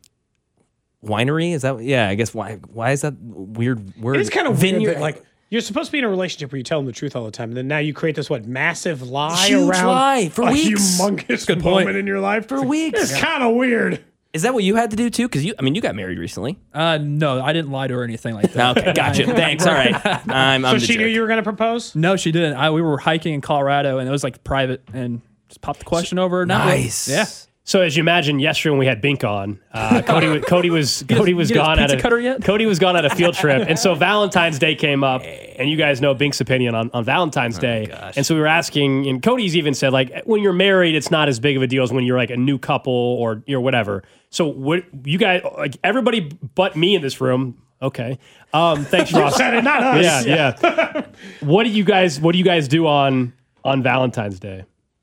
winery. Is that? Yeah, I guess. Why is that weird word? It is kind of Vineyard. weird that, like, you're supposed to be in a relationship where you tell them the truth all the time, and then now you create this massive lie Huge around lie for a weeks. humongous Good moment point. in your life For weeks. It's kind of weird. Is that what you had to do too? Because you got married recently. No, I didn't lie to her or anything like that. Okay, gotcha. Thanks. All right. I'm So the she knew jerk. you were going to propose? No, she didn't. We were hiking in Colorado, and it was like private, and just popped the question over. Nice. Yeah. So as you imagine, yesterday when we had Bink on, Cody was get his gone at pizza cutter yet? Cody was gone at a field trip, and so Valentine's Day came up, and you guys know Bink's opinion on Valentine's Day, and so we were asking, and Cody's even said like when you're married, it's not as big of a deal as when you're like a new couple or you're whatever. So what you guys like everybody but me in this room? Okay, thanks, Ross. Said it, not us. Yeah. What do you guys do on Valentine's Day?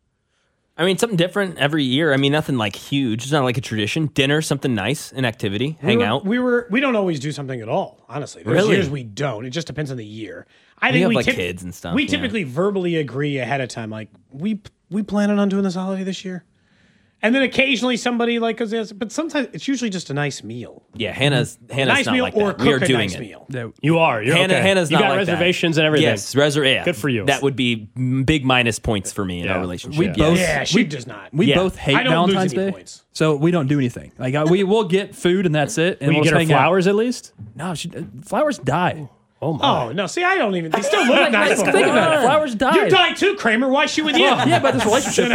I mean, something different every year. I mean, nothing like huge. It's not like a tradition. Dinner, something nice, an activity, hang out. We don't always do something at all, honestly. There's Really? years we don't. It just depends on the year. I We think have, we like, kids and stuff, We yeah. typically verbally agree ahead of time, like we planning on doing this holiday this year, and then occasionally somebody like goes, but sometimes it's usually just a nice meal, Yeah, Hannah's nice not meal like or that. We are cook a doing nice it. meal. You are. You're okay. Hannah's you not got like reservations that. and everything. Yes, yeah. Good for you. That would be big minus points for me in our relationship. We both- Yeah, she does not. We Yeah. both hate I don't lose Valentine's any Day, points. so we don't do anything. Like we will get food and that's it. And Will you we'll get her just hang out. flowers at least? No, flowers die. Oh my. Oh no! See, I don't even. They still look nice. Think about it. Flowers die. You die too, Kramer. Why is she with you? Yeah, but this relationship.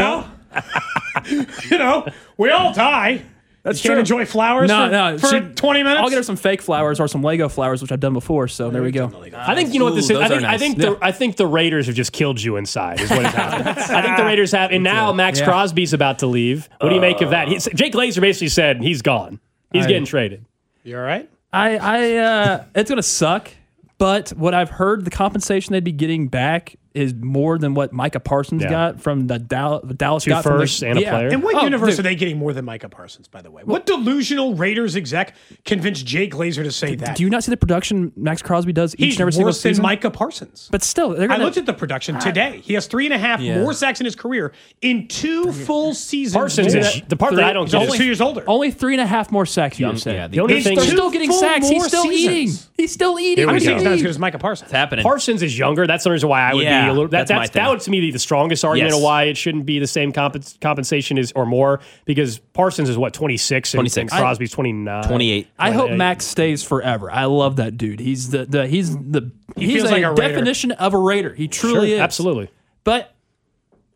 You know, we all die. That's You can't true. enjoy flowers for 20 minutes. I'll get her some fake flowers or some Lego flowers, which I've done before. So there we go. I think you know what this is. those I think are I nice. think I think the Raiders have just killed you inside. Is what has happened. I think the Raiders have, and now Max Crosby's about to leave. What do you make of that? Jake Glazer basically said he's gone. He's getting traded. You all right? It's gonna suck. But what I've heard, the compensation they'd be getting back is more than what Micah Parsons got from the Dallas. Two got from the- firsts and a player. In what Oh, universe dude. are they getting more than Micah Parsons, by the way? What delusional Raiders exec convinced Jake Glazer to say that? Do you not see the production Max Crosby does each He's and every single worse than season? Micah Parsons. But still, they're I gonna, looked at the production today. He has 3.5 more sacks in his career in 2 full seasons. Parsons more. is the part that I don't He's get. only is 2 years older. only 3.5 more sacks. You Young, just said. yeah, The only He's thing They're is, still getting full sacks. He's more still seasons. eating. He's still eating. Here How we many go. seasons not as good as Micah Parsons? It's happening. Parsons is younger. That's the reason why I would Yeah, be a little. that's my That thing. would to me be the strongest argument Yes. of why it shouldn't be the same compensation is or more because Parsons is what 26 and 26. Crosby's 29, 28. I hope Max stays forever. I love that dude. He's he's feels a like a Raider. definition of a Raider. He truly Sure, is. absolutely. But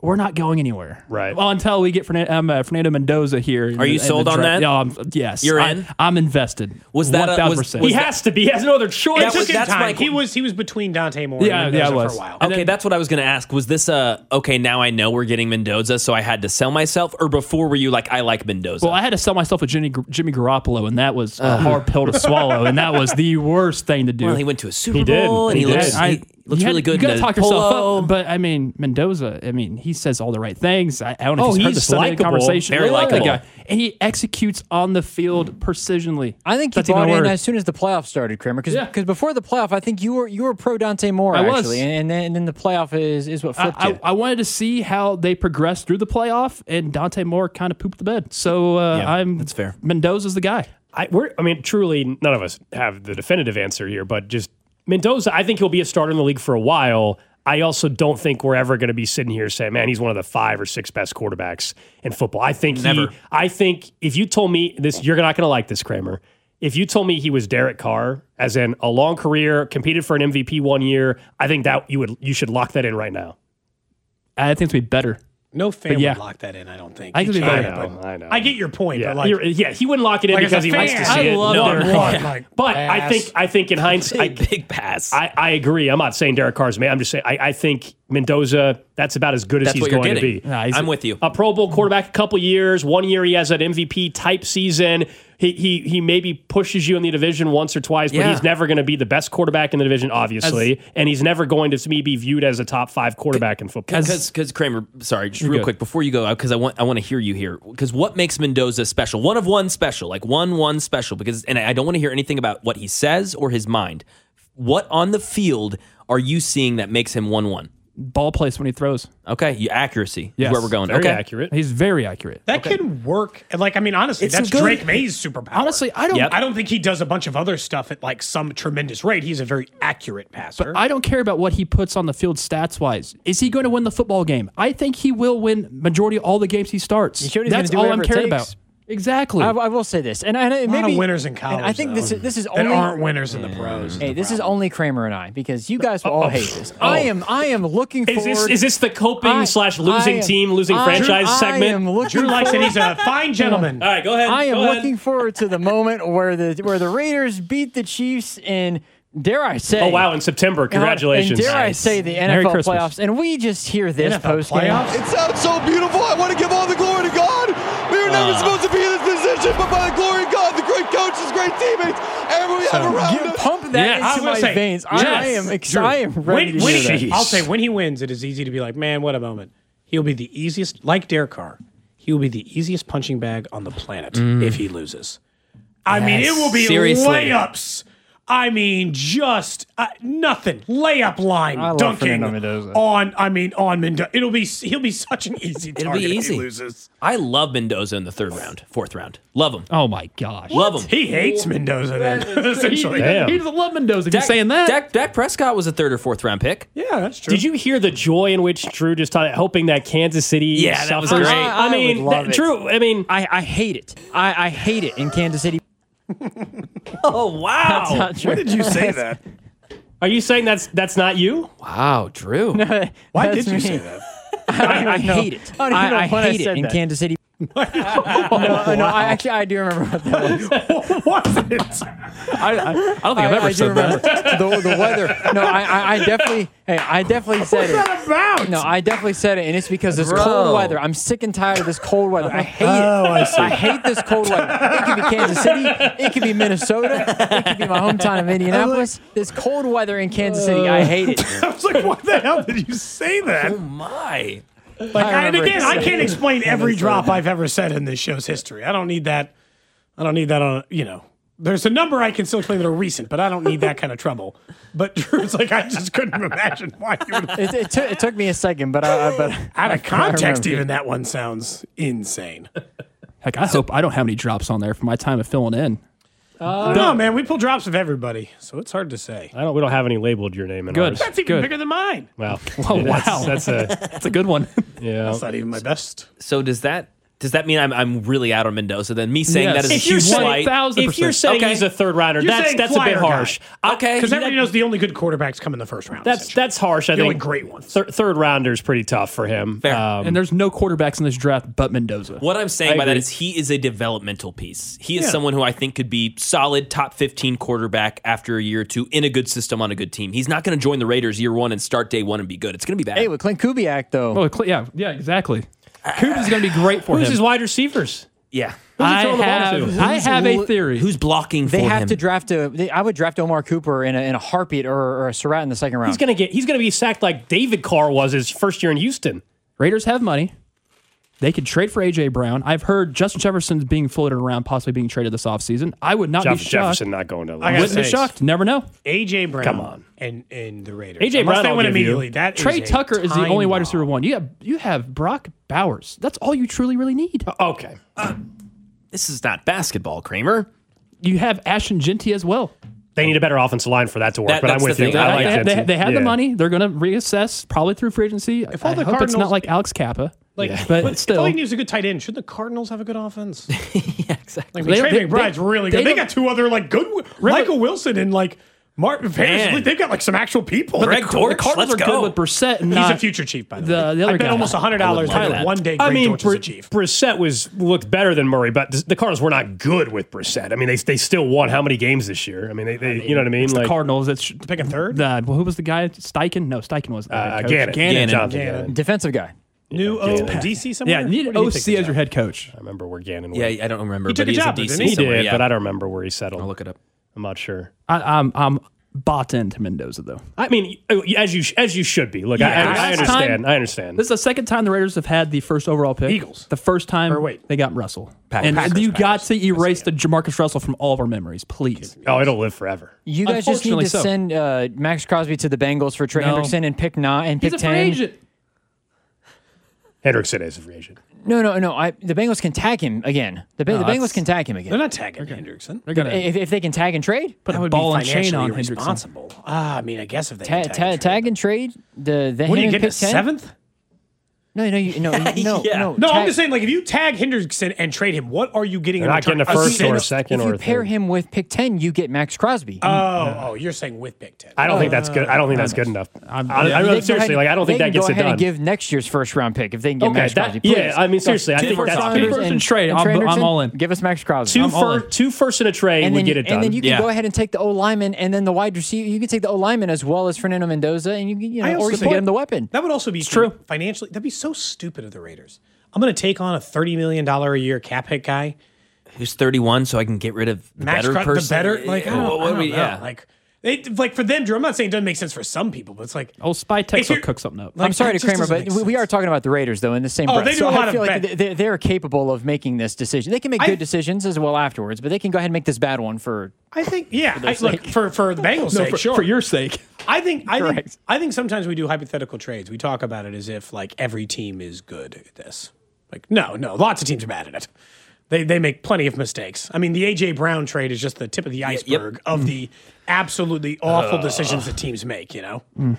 we're not going anywhere. Right. Well, until we get Fernando Mendoza here. Are you sold on that? Yeah, yes. You're in? I'm invested. Was that 1,000%. He has to be. He has no other choice. It took him that's time. my- He was between Dante Moore Yeah, and Mendoza it was. for a while. Okay, that's what I was going to ask. Was this okay, now I know we're getting Mendoza, so I had to sell myself? Or before were you like, I like Mendoza? Well, I had to sell myself with Jimmy Garoppolo, and that was a hard pill to swallow, and that was the worst thing to do. Well, he went to a Super He did. Bowl, and He he did. looks really good. You got to in talk a yourself polo. up. But, I mean, Mendoza, he says all the right things. I don't know Oh, if he's heard the he's Sunday likable. conversation. Very I love that likable. guy. And he executes on the field precisionally. I think he That's even bought a in word. as soon as the playoffs started, Kramer. Because before the playoff, I think you were pro Dante Moore, I was. actually. And then the playoff is what flipped you. I wanted to see how they progressed through the playoff, and Dante Moore kind of pooped the bed. So that's fair. Mendoza's the guy. Truly, none of us have the definitive answer here, but just Mendoza, I think he'll be a starter in the league for a while. I also don't think we're ever going to be sitting here saying, man, he's one of the 5 or 6 best quarterbacks in football. I think if you told me this, you're not going to like this, Kramer. If you told me he was Derek Carr, as in a long career, competed for an MVP 1 year, I think that you should lock that in right now. I think it's be better. No fan yeah. would lock that in, I don't think. I think it'd be I better. know. I know. I get your point, Yeah, but he wouldn't lock it in like because as a he wants to fan, see it. love Derek Carr. But I think in hindsight, Big pass. I agree. I'm not saying Derek Carr's man. I'm just saying I think Mendoza, that's about as good as That's he's what you're going to getting. be. Nah, I'm with you. A Pro Bowl quarterback, a couple years. 1 year he has an MVP type season. He maybe pushes you in the division once or twice, but Yeah. he's never going to be the best quarterback in the division, obviously, and he's never going to me be viewed as a top 5 quarterback in football. Because Kramer, sorry, just You're real good. quick before you go, because I want to hear you here. Because what makes Mendoza special? One of one special, like one special. Because I don't want to hear anything about what he says or his mind. What on the field are you seeing that makes him 1-1? Ball place when he throws. Okay, accuracy Yes. is where we're going. Very okay, accurate. He's very accurate. that can work. And honestly, It's that's some good- Drake May's superpower. Honestly, I don't. Yep. I don't think he does a bunch of other stuff at like some tremendous rate. He's a very accurate passer. I don't care about what he puts on the field stats wise. Is he going to win the football game? I think he will win majority of all the games he starts. He showed he's That's gonna do all I'm whatever it caring takes. about. Exactly. I will say this, and a lot maybe of winners in college. And I think this is that only aren't winners in the pros. Hey, this is only Kramer and I, because you guys will all hate this. I am looking forward. Is this the coping / losing team, losing franchise segment? I am looking Drew likes it. forward- He's a fine gentleman. All right, go ahead. I am Go ahead. looking forward to the moment where the Raiders beat the Chiefs in, dare I say, Oh, wow, in September. Congratulations. And dare I say, the Merry NFL Christmas. playoffs, and we just hear this NFL post game. playoffs? It sounds so beautiful. I want to give all the glory to God. We were never supposed to be in this position, but by the glory of God, the great coaches, great teammates, everyone we have around us. Pump that Yes. into I will my say, veins. yes. I am excited. I am ready to hear that. I'll say when he wins, it is easy to be like, man, what a moment. He'll be the easiest, like Derek Carr. He will be the easiest punching bag on the planet if he loses. I mean, it will be Seriously. layups. I mean, just nothing. Layup line I love dunking Fernando Mendoza. on Mendoza. He'll be such an easy It'll target be if he easy. loses. I love Mendoza in the 4th round. Love him. Oh my gosh. Love him. He hates Mendoza then, essentially. Damn. He doesn't love Mendoza. If you're saying that. Dak Prescott was a 3rd or 4th round pick. Yeah, that's true. Did you hear the joy in which Drew just hoping that Kansas City Yeah, that was suffers? great. I mean, would love it. Drew, I mean, I hate it. I hate it in Kansas City. Oh wow! That's not true. When did you say that? are you saying that's not you? Wow, Drew. Why That's did you me. say that? I hate it. I don't even know I when I hate it said in that. Kansas City. No, I do remember what that was. What was it? I don't think I've ever I do said remember that. the weather. No, I definitely. Hey, I definitely said it. What's that about? No, I definitely said it, and it's because this Bro. cold weather. I'm sick and tired of this cold weather. I hate it. I see. I hate this cold weather. It could be Kansas City. It could be Minnesota. It could be my hometown of Indianapolis. This cold weather in Kansas City, I hate it. I was like, why the hell did you say that? Oh my! Like, I and remember again, I saying can't it. explain every drop I've ever said in this show's history. I don't need that. I don't need that on, There's a number I can still explain that are recent, but I don't need that kind of trouble. But Drew's like, I just couldn't imagine why you would. It took me a second, but out Out of context, even that one sounds insane. Heck, I hope I don't have any drops on there for my time of filling in. No, man, we pull drops of everybody, so it's hard to say. We don't have any labeled your name in Good. ours. That's even Good. bigger than mine. Wow. Oh, wow. That's a That's a good one. yeah. That's not even my best. So does that Does that mean I'm really out on Mendoza? Then me saying that is a huge slight. If you're saying he's a third rounder, that's a bit harsh. Okay, because everybody knows the only good quarterbacks come in the first round. That's harsh. I the think only great ones. Third rounder is pretty tough for him. And there's no quarterbacks in this draft but Mendoza. What I'm saying by that is he is a developmental piece. He is someone who I think could be solid top 15 quarterback after a year or two in a good system on a good team. He's not going to join the Raiders year one and start day one and be good. It's going to be bad. Hey, with Clint Kubiak though. Oh, yeah, exactly. Coop is going to be great for him. Who's his wide receivers? Yeah. I have a theory. Who's blocking for him? They have to draft I would draft Omar Cooper in a heartbeat or a Surratt in the second round. He's gonna be sacked like David Carr was his first year in Houston. Raiders have money. They could trade for A.J. Brown. I've heard Justin Jefferson's being floated around, possibly being traded this offseason. I would not be shocked. Jefferson not going to. I wouldn't be shocked. Never know. A.J. Brown. Come on. And the Raiders. A.J. Brown will immediately. That Trey Tucker is the only wide receiver one. You have Brock Bowers. That's all you truly really need. Okay. This is not basketball, Kramer. You have Ashton Genty as well. They need a better offensive line for that to work, but I'm with you. They had the money. They're going to reassess probably through free agency. I hope it's not like Alex Kappa. But still. If all he needs is a good tight end, shouldn't the Cardinals have a good offense? Yeah, exactly. Trey McBride's really good. They got two other good Michael Wilson and Martin Parrish. They've got some actual people. But the Cardinals are good with Brissett. And he's a future chief, by the way. The other I bet guy. almost $100 that one day. Dortch is a chief. Brissett looked better than Murray, but the Cardinals were not good with Brissett. I mean, they still won how many games this year? I mean, they you know what I mean? It's the Cardinals. It's picking third. Who was the guy? Steichen? No, Steichen was Gannon. Defensive guy. New DC somewhere? Yeah, you need OC as your head coach. I remember where Gannon was. Yeah, I don't remember. He took a job, DC didn't he? He did, but I don't remember where he settled. I'll look it up. I'm not sure. I'm bought into Mendoza though. I mean, as you should be. Look, I understand. I understand. This is the second time the Raiders have had the first overall pick. Eagles. The first time they got Russell. And you got to erase the Jamarcus Russell from all of our memories, please. Oh, it'll live forever. You guys just need to send Max Crosby to the Bengals for Trey Hendrickson and pick 9 and pick 10. He's a free agent. Hendrickson is a free agent. No. The Bengals can tag him again. The Bengals can tag him again. They're not tagging Hendrickson. They're gonna if they can tag and trade, put that a would ball be and chain on irresponsible. Hendrickson. I mean, I guess if they can tag and trade. The what do you get? pick 7th? No. No, I'm just saying, like, if you tag Hendrickson and trade him, what are you getting in not return? getting a first or a second if or you a pair third. him with pick 10, you get Max Crosby. Oh, you're saying with pick 10. I don't think that's good. I don't think that's good enough. Seriously, I don't think that gets it done. They can go ahead and give next year's first round pick if they can get Max Crosby. Yeah, I mean, seriously, I think that's two first and trade. I'm all in. Give us Max Crosby. Two first and a trade would get it done. And then you can go ahead and take the O lineman and then the wide receiver. You can take the O lineman as well as Fernando Mendoza, and or you can get him the weapon. That would also be true financially. That'd be so stupid of the Raiders. I'm going to take on a $30 million a year cap hit guy who's 31, so I can get rid of the better person. The better, like, I don't know. Like for them, Drew. I'm not saying it doesn't make sense for some people, but it's like Spy Tech will cook something up. I'm sorry to Kramer, but we are talking about the Raiders though in the same breath. They do a lot I feel of like they're capable of making this decision. They can make good decisions as well afterwards, but they can go ahead and make this bad one for. I think for the Bengals' sake, sure. For your sake. I think sometimes we do hypothetical trades. We talk about it as if like every team is good at this. Like no, lots of teams are bad at it. They make plenty of mistakes. I mean, the A.J. Brown trade is just the tip of the iceberg of the absolutely awful decisions that teams make, Yeah,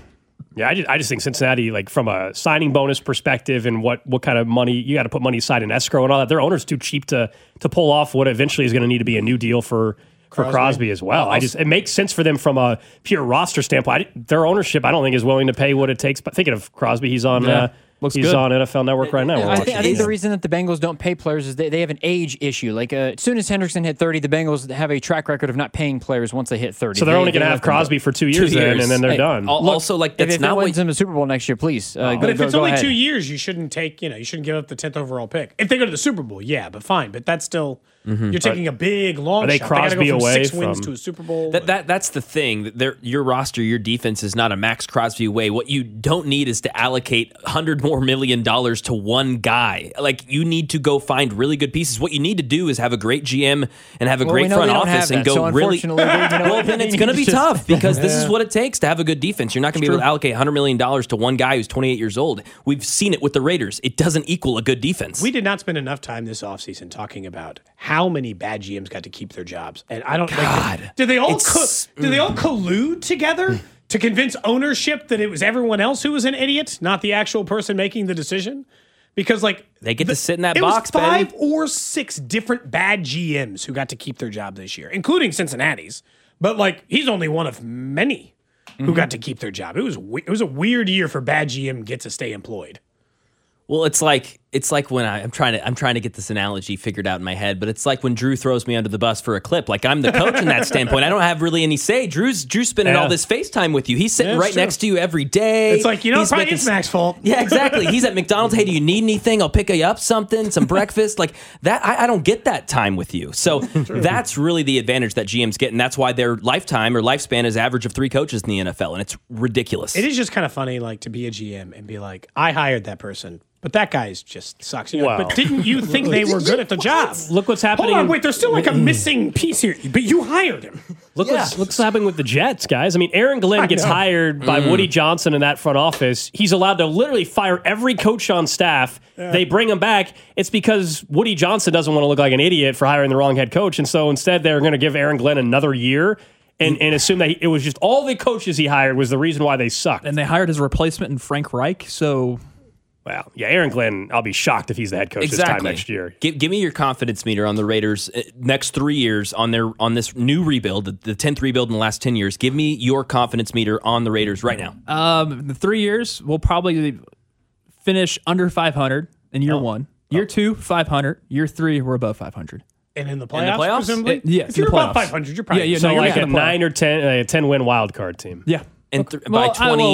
I just think Cincinnati, like from a signing bonus perspective and what kind of money, you got to put money aside in escrow and all that, their owner's too cheap to pull off what eventually is going to need to be a new deal for Crosby as well. It makes sense for them from a pure roster standpoint. Their ownership, I don't think, is willing to pay what it takes. But thinking of Crosby, he's on NFL Network right now. I think the reason that the Bengals don't pay players is they have an age issue. Like as soon as Hendrickson hit 30, the Bengals have a track record of not paying players once they hit 30. So they're only going to have Crosby for 2 years, and then they're done. Also, like that's if not wins them a Super Bowl next year, please. But if it's only 2 years, you shouldn't take. You shouldn't give up the 10th overall pick. If they go to the Super Bowl, yeah, but fine. But that's still you're taking a big long shot. Crosby they go from away 6 wins to a Super Bowl. That's the thing. Your roster, your defense is not a Max Crosby way. What you don't need is to allocate $100 million more to one guy. Like you need to go find really good pieces. What you need to do is have a great GM and have a great front office and go really. Well, then it's going to be tough because this is what it takes to have a good defense. You're not going to be able to allocate $100 million to one guy who's 28 years old. We've seen it with the Raiders. It doesn't equal a good defense. We did not spend enough time this offseason talking about how many bad GMs got to keep their jobs, and I don't. Did they all collude together to convince ownership that it was everyone else who was an idiot, not the actual person making the decision? because like they get to sit in that it box. Was 5 baby. or 6 different bad GMs who got to keep their job this year, including Cincinnati's. But like he's only one of many who got to keep their job. It was a weird year for bad GM get to stay employed. Well, it's like when I'm trying to get this analogy figured out in my head, but it's like when Drew throws me under the bus for a clip. Like I'm the coach in that standpoint. I don't have really any say. Drew's spending all this FaceTime with you. He's sitting right next to you every day. It's like, it's probably it's Mac's fault. Yeah, exactly. He's at McDonald's. Hey, do you need anything? I'll pick you up something, some breakfast. Like that, I don't get that time with you. So that's really the advantage that GMs get, and that's why their lifetime or lifespan is average of 3 coaches in the NFL, and it's ridiculous. It is just kind of funny, like to be a GM and be like, I hired that person. But that guy's just sucks. But didn't you think they were good at the job? Look what's happening. Hold on, wait. There's still like a missing piece here. But you hired him. Look what's happening with the Jets, guys. I mean, Aaron Glenn gets hired by Woody Johnson in that front office. He's allowed to literally fire every coach on staff. Yeah. They bring him back. It's because Woody Johnson doesn't want to look like an idiot for hiring the wrong head coach. And so instead, they're going to give Aaron Glenn another year and assume that it was just all the coaches he hired was the reason why they sucked. And they hired his replacement in Frank Reich, so... Well, yeah, Aaron Glenn, I'll be shocked if he's the head coach this time next year. Give me your confidence meter on the Raiders next 3 years on this new rebuild, the 10th rebuild in the last 10 years. Give me your confidence meter on the Raiders right now. The 3 years, we'll probably finish under 500 in year 1. Year 2, 500. Year 3, we're above 500. And in the playoffs? Presumably? Yes, if you're above 500, you're probably... So like a 9 or 10 win wild card team. Yeah. And by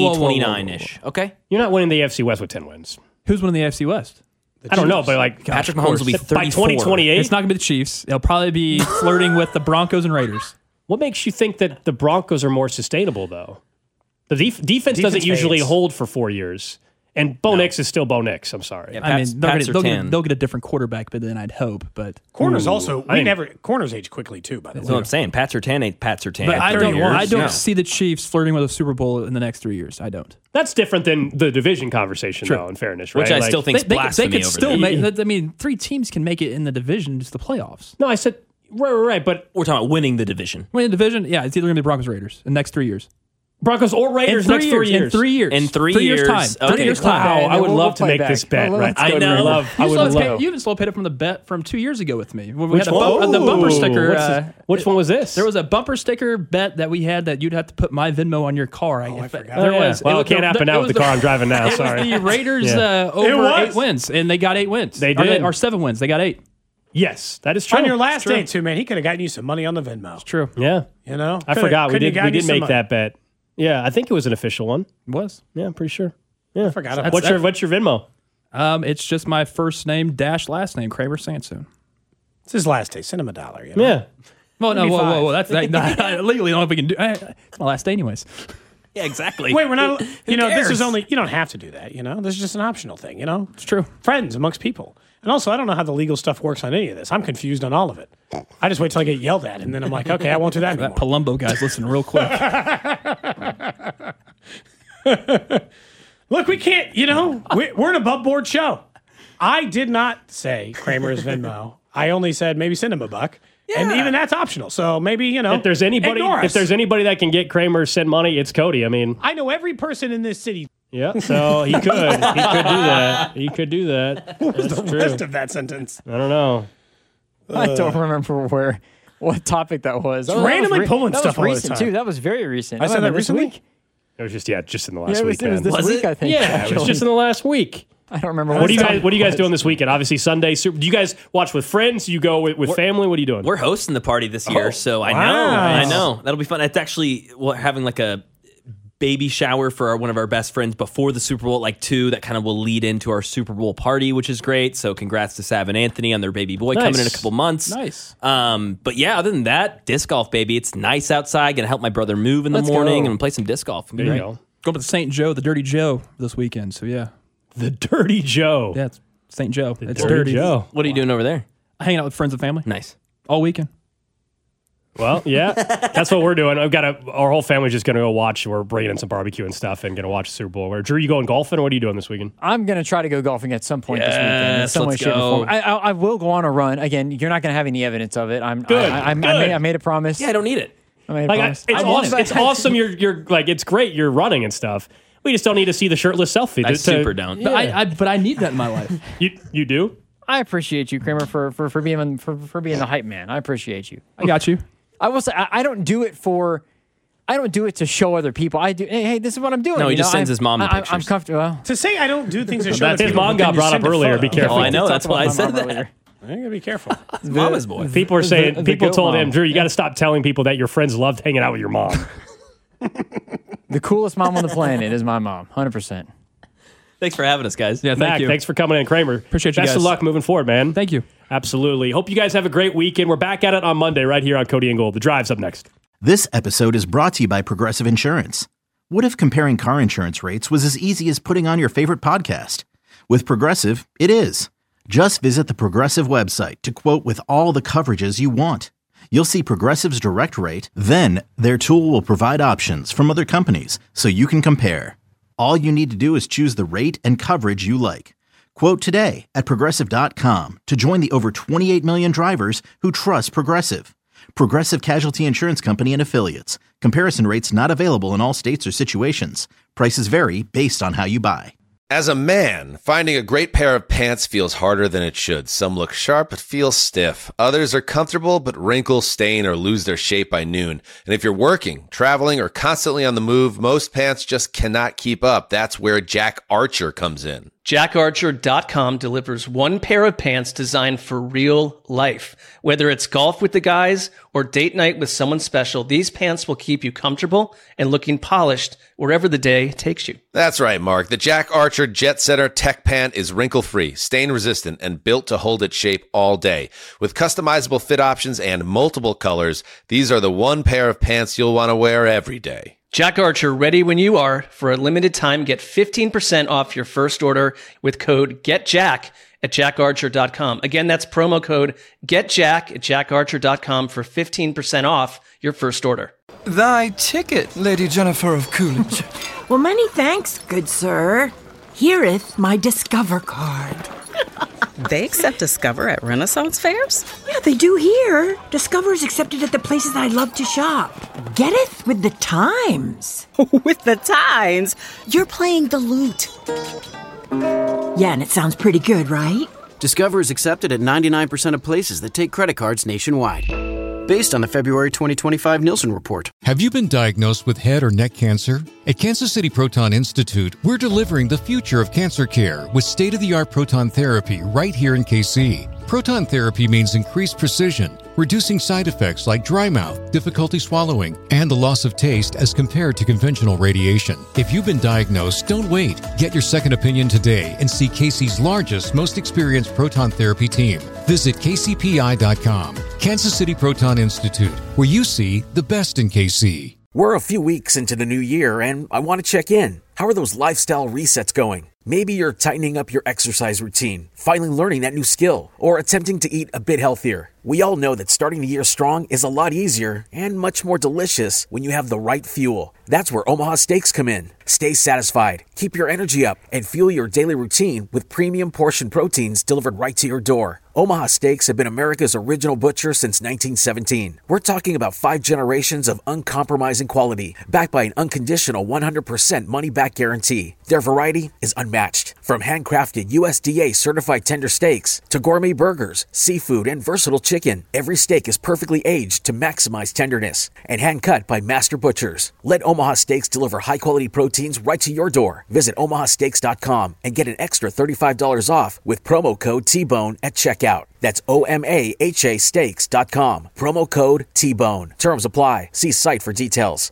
29-ish. Okay. You're not winning the AFC West with 10 wins. Who's winning the AFC West? I don't know, but like Patrick Mahomes will be 34. By 2028? It's not going to be the Chiefs. They'll probably be flirting with the Broncos and Raiders. What makes you think that the Broncos are more sustainable, though? The defense doesn't usually hold for 4 years. And Bo Nix is still Bo Nix. I'm sorry. Yeah, I mean, they'll get a different quarterback, but then I'd hope. But corners also, corners age quickly too. By the way, that's what I'm saying. Pat Surtain ain't Pat Surtain. But I don't see the Chiefs flirting with a Super Bowl in the next 3 years. I don't. That's different than the division conversation, though. In fairness, right? Which I still think is blasphemy. They could still make. I mean, 3 teams can make it in the division, just the playoffs. No, I said right. But we're talking about winning the division. Winning the division, yeah, it's either going to be Broncos or Raiders in the next 3 years. Broncos or Raiders next 3 years. In 3 years. In 3 years. Time. Okay. 3 years time. Wow, I would love to make this bet. Right? I know. You even slow paid it from the bet from 2 years ago with me. We had the bumper sticker. Which one was this? There was a bumper sticker bet that we had that you'd have to put my Venmo on your car. I forgot. There was. Well, it can't happen now with the car I'm driving now. Sorry. It was the Raiders over 8 wins, and they got 8 wins. They did. Or 7 wins. They got 8. Yes, that is true. On your last day, too, man, he could have gotten you some money on the Venmo. It's true. Yeah. You know? I forgot. We did make that bet. Yeah, I think it was an official one. It was. Yeah, I'm pretty sure. Yeah. I forgot. What's your Venmo? It's just my first name dash last name, Kramer Sansoon. It's his last day. Send him $1. You know? Yeah. Well, no, whoa. That's legally. I don't know if we can do. It's my last day, anyways. Yeah, exactly. Wait, we're not. This is only. You don't have to do that. This is just an optional thing. It's true. Friends amongst people. And also, I don't know how the legal stuff works on any of this. I'm confused on all of it. I just wait till I get yelled at, and then I'm like, okay, I won't do that anymore. That Palumbo guy's listening real quick. Look, we can't, we're an above board show. I did not say Kramer's Venmo. I only said maybe send him $1. Yeah. And even that's optional. So maybe, if there's anybody that can get Kramer send money, it's Cody. I mean, I know every person in this city. Yeah, so he could do that. He could do that. What was the rest of that sentence? I don't know. I don't remember what topic that was. Randomly pulling stuff all the recent time. Too. That was very recent. I said that recently? Week? It was just in the last week. It was this week, I think. Yeah, actually. It was just in the last week. I don't remember. What are you guys doing this weekend? Obviously Sunday. Do you guys watch with friends? Do you go with family? What are you doing? We're hosting the party this year, so I know that'll be fun. It's actually having like a baby shower for one of our best friends before the Super Bowl at 2 that kind of will lead into our Super Bowl party, which is great. So congrats to Sav and Anthony on their baby boy coming in a couple months. Nice. But yeah, other than that, disc golf, baby. It's nice outside. Gonna help my brother move in the morning and play some disc golf. There you go. Going to the St. Joe, the Dirty Joe this weekend. So yeah. The Dirty Joe. Yeah, it's St. Joe. It's Dirty Joe. What are you doing over there? Hanging out with friends and family. Nice. All weekend. Well, yeah, that's what we're doing. Our whole family's just going to go watch. We're bringing in some barbecue and stuff and going to watch the Super Bowl. Where Drew, you going golfing or what are you doing this weekend? I'm going to try to go golfing at some point this weekend. In some way, shape, or form. I will go on a run. Again, you're not going to have any evidence of it. I made a promise. Yeah, I don't need it. It's awesome. You're like, it's great. You're running and stuff. We just don't need to see the shirtless selfie. I super don't. Yeah. But I need that in my life. You do? I appreciate you, Kramer, for being the hype man. I appreciate you. I got you. I will say I don't do it to show other people. I do. Hey, this is what I'm doing. No, he just sends his mom the pictures. I'm comfortable. To say I don't do things to show That's other his people. mom got brought up earlier. Be careful. Oh, I know. That's why I said that. I gotta be careful. Mama's boy. People are saying, people told him, mom. Drew, you got to stop telling people that your friends loved hanging out with your mom. The coolest mom on the planet is my mom, 100%. Thanks for having us, guys. Yeah, Mac, thank you. thanks for coming in, Kramer. Appreciate you Best guys. of luck moving forward, man. Thank you. Absolutely. Hope you guys have a great weekend. We're back at it on Monday right here on Cody and Gold. The Drive's up next. This episode is brought to you by Progressive Insurance. What if comparing car insurance rates was as easy as putting on your favorite podcast? With Progressive, it is. Just visit the Progressive website to quote with all the coverages you want. You'll see Progressive's direct rate, then their tool will provide options from other companies so you can compare. All you need to do is choose the rate and coverage you like. Quote today at Progressive.com to join the over 28 million drivers who trust Progressive. Progressive Casualty Insurance Company and Affiliates. Comparison rates not available in all states or situations. Prices vary based on how you buy. As a man, finding a great pair of pants feels harder than it should. Some look sharp but feel stiff. Others are comfortable but wrinkle, stain, or lose their shape by noon. And if you're working, traveling, or constantly on the move, most pants just cannot keep up. That's where Jack Archer comes in. JackArcher.com delivers one pair of pants designed for real life. Whether it's golf with the guys or date night with someone special, these pants will keep you comfortable and looking polished wherever the day takes you. That's right, Mark. The Jack Archer Jet Setter Tech Pant is wrinkle-free, stain-resistant, and built to hold its shape all day. With customizable fit options and multiple colors, these are the one pair of pants you'll want to wear every day. Jack Archer, ready when you are. For a limited time, get 15% off your first order with code GETJACK at jackarcher.com. Again, that's promo code GETJACK at jackarcher.com for 15% off your first order. Thy ticket, Lady Jennifer of Coolidge. Well, many thanks, good sir. Hereeth my Discover card. They accept Discover at Renaissance fairs? Yeah, they do here. Discover is accepted at the places I love to shop. Getteth with the times. With the times? You're playing the lute. Yeah, and it sounds pretty good, right? Discover is accepted at 99% of places that take credit cards nationwide. Based on the February 2025 Nielsen report. Have you been diagnosed with head or neck cancer? At Kansas City Proton Institute, we're delivering the future of cancer care with state-of-the-art proton therapy right here in KC. Proton therapy means increased precision, reducing side effects like dry mouth, difficulty swallowing, and the loss of taste as compared to conventional radiation. If you've been diagnosed, don't wait. Get your second opinion today and see KC's largest, most experienced proton therapy team. Visit kcpi.com. Kansas City Proton Institute, where you see the best in KC. We're a few weeks into the new year, and I want to check in. How are those lifestyle resets going? Maybe you're tightening up your exercise routine, finally learning that new skill, or attempting to eat a bit healthier. We all know that starting the year strong is a lot easier and much more delicious when you have the right fuel. That's where Omaha Steaks come in. Stay satisfied, keep your energy up, and fuel your daily routine with premium portion proteins delivered right to your door. Omaha Steaks have been America's original butcher since 1917. We're talking about 5 generations of uncompromising quality, backed by an unconditional 100% money-back guarantee. Their variety is unmatched. From handcrafted USDA-certified tender steaks to gourmet burgers, seafood, and versatile chicken, every steak is perfectly aged to maximize tenderness and hand-cut by master butchers. Let Omaha Steaks deliver high-quality proteins right to your door. Visit omahasteaks.com and get an extra $35 off with promo code T-Bone at checkout. That's OMAHA steaks.com. Promo code T-Bone. Terms apply. See site for details.